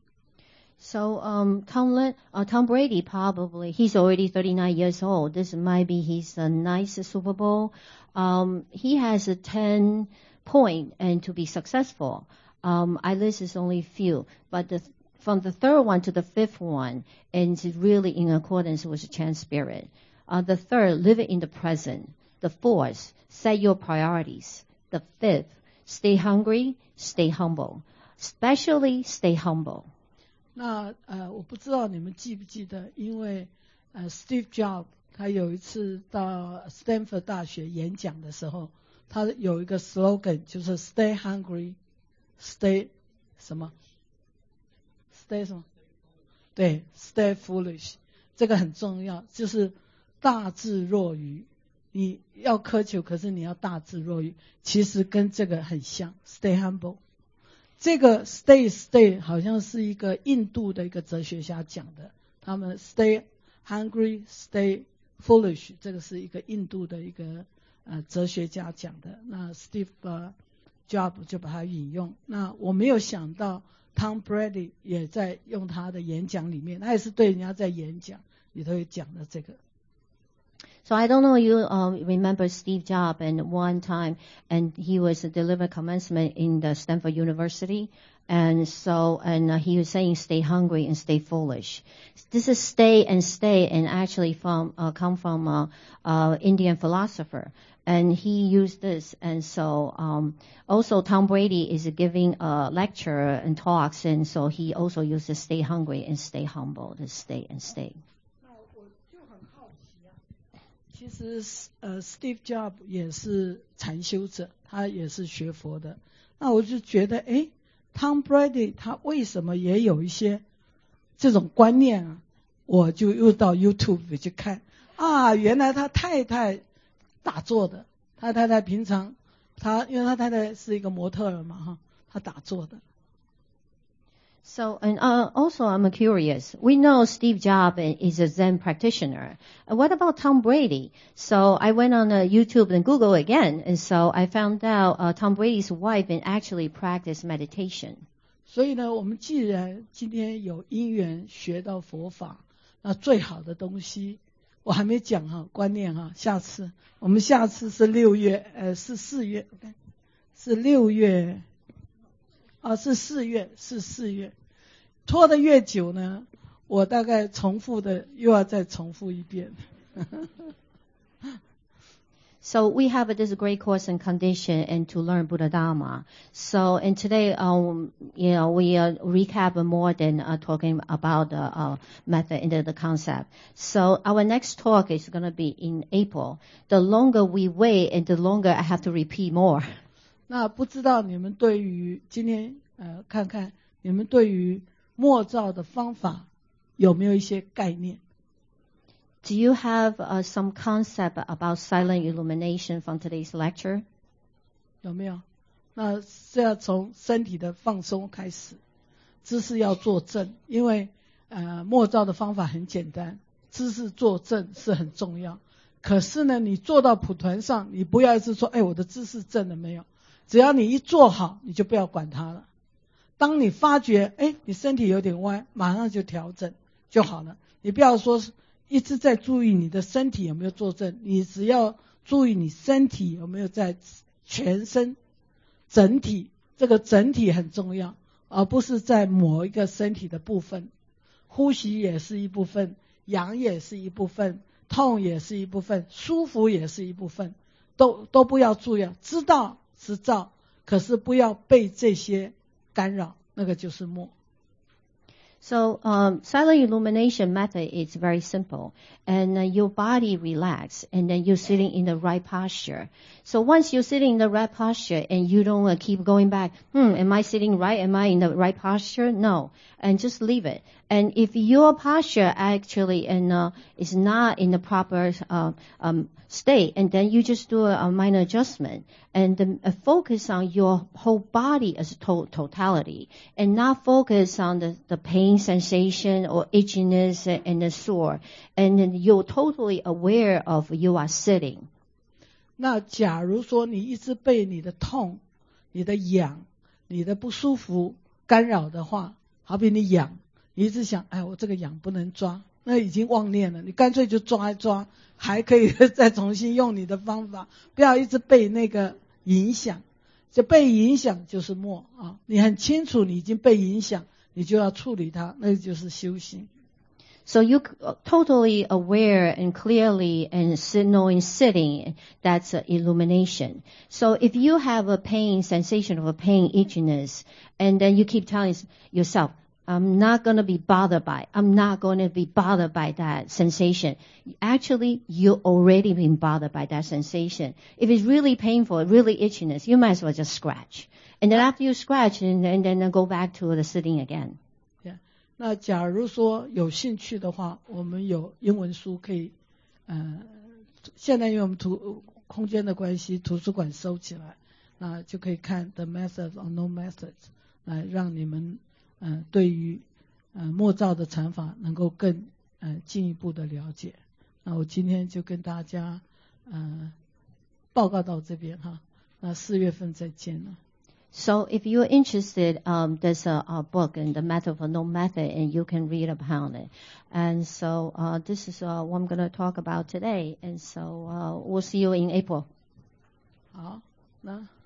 So um, Tom, Le- uh, Tom Brady probably, he's already thirty-nine years old. This might be his uh, ninth Super Bowl. Um, he has a ten point and to be successful. Um, I listed only few, but the, from the third one to the fifth one, and it's really in accordance with the Chan spirit. Uh, the third, live in the present. The fourth, set your priorities. The fifth, stay hungry, stay humble. Especially stay humble. 那呃，我不知道你们记不记得，因为呃 ，Steve Jobs 他有一次到 Stanford 大学演讲的时候，他有一个 slogan 就是 Stay hungry, stay 什么 ？Stay 什么？对 ，Stay foolish， 这个很重要，就是大智若愚。你要苛求，可是你要大智若愚，其实跟这个很像 ，Stay humble。这个 stay stay 好像是一个印度的一个哲学家讲的，他们 stay hungry, stay foolish， 这个是一个印度的一个呃哲学家讲的。那 Steve Jobs 就把它引用。那我没有想到 Tom Brady 也在用他的演讲里面，他也是对人家在演讲里头也讲的这个。 So I don't know you um, remember Steve Jobs and one time and he was delivered commencement in the Stanford University and so and uh, he was saying stay hungry and stay foolish. This is stay and stay and actually from uh, come from a uh, uh, Indian philosopher and he used this and so um, also Tom Brady is giving a lecture and talks and so he also uses stay hungry and stay humble to stay and stay. 其实呃 ，Steve Jobs 也是禅修者，他也是学佛的。那我就觉得，哎 ，Tom Brady 他为什么也有一些这种观念啊？我就又到 YouTube 去看啊，原来他太太打坐的，他太太平常他因为他太太是一个模特儿嘛哈，他打坐的。 So, and uh, also I'm curious. We know Steve Jobs is a Zen practitioner. Uh, what about Tom Brady? So I went on uh, YouTube and Google again, and so I found out uh, Tom Brady's wife and actually practiced meditation. 所以呢，我们既然今天有因缘学到佛法，那最好的东西，我还没讲哈，观念哈，下次我们下次是六月，呃，是四月，是六月。啊，是四月，是四月，拖得越久呢，我大概重复的又要再重复一遍。 So we have this great course and condition and to learn Buddha Dharma. So and today, um, you know, we uh, recap more than uh, talking about the uh, method and the, the concept. So our next talk is going to be in April. The longer we wait, and the longer I have to repeat more. 那不知道你们对于今天呃，看看你们对于默照的方法有没有一些概念 Do you have uh, some concept about silent illumination from today's lecture? 有没有？那是要从身体的放松开始，姿势要坐正，因为呃默照的方法很简单，姿势坐正是很重要。可是呢，你坐到蒲团上，你不要一直说，哎，我的姿势正了没有？只要你一坐好，你就不要管它了。当你发觉，哎，你身体有点歪，马上就调整就好了。你不要说一直在注意你的身体有没有坐正，你只要注意你身体有没有在全身整体，这个整体很重要，而不是在某一个身体的部分。呼吸也是一部分，痒也是一部分，痛也是一部分，舒服也是一部分，都都不要注意，知道知道，可是不要被这些干扰，那个就是默。 So um, silent illumination method is very simple, and uh, your body relax, and then you're sitting in the right posture. So once you're sitting in the right posture, and you don't uh, keep going back, hmm, am I sitting right? Am I in the right posture? No, and just leave it. And if your posture actually and uh, is not in the proper uh, um, state, and then you just do a, a minor adjustment and um, uh, focus on your whole body as a to- totality, and not focus on the, the pain sensation or itchiness and the sore, and then you're totally aware of you are sitting. 那假如说你一直被你的痛、你的痒、你的不舒服干扰的话，好比你痒，你一直想，哎，我这个痒不能抓，那已经妄念了，你干脆就抓一抓，还可以再重新用你的方法，不要一直被那个影响。就被影响就是默啊，你很清楚你已经被影响，你就要处理它，那就是修行。 So you totally aware and clearly and knowing sitting, that's uh, illumination. So if you have a pain, sensation of a pain, itchiness, and then you keep telling yourself, I'm not going to be bothered by, I'm not going to be bothered by that sensation. Actually, you're already been bothered by that sensation. If it's really painful, really itchiness, you might as well just scratch. And then after you scratch, and then, and then go back to the sitting again. 那假如说有兴趣的话，我们有英文书可以，呃，现在因为我们图空间的关系，图书馆收起来，那就可以看 The Methods or No Methods， 来让你们，呃，对于，呃，默照的禅法能够更，呃，进一步的了解。那我今天就跟大家，呃，报告到这边哈，那四月份再见了。 So if you're interested, um, there's a, a book in the Method of No Method, and you can read upon it. And so uh, this is uh, what I'm going to talk about today. And so uh, we'll see you in April. 好，那。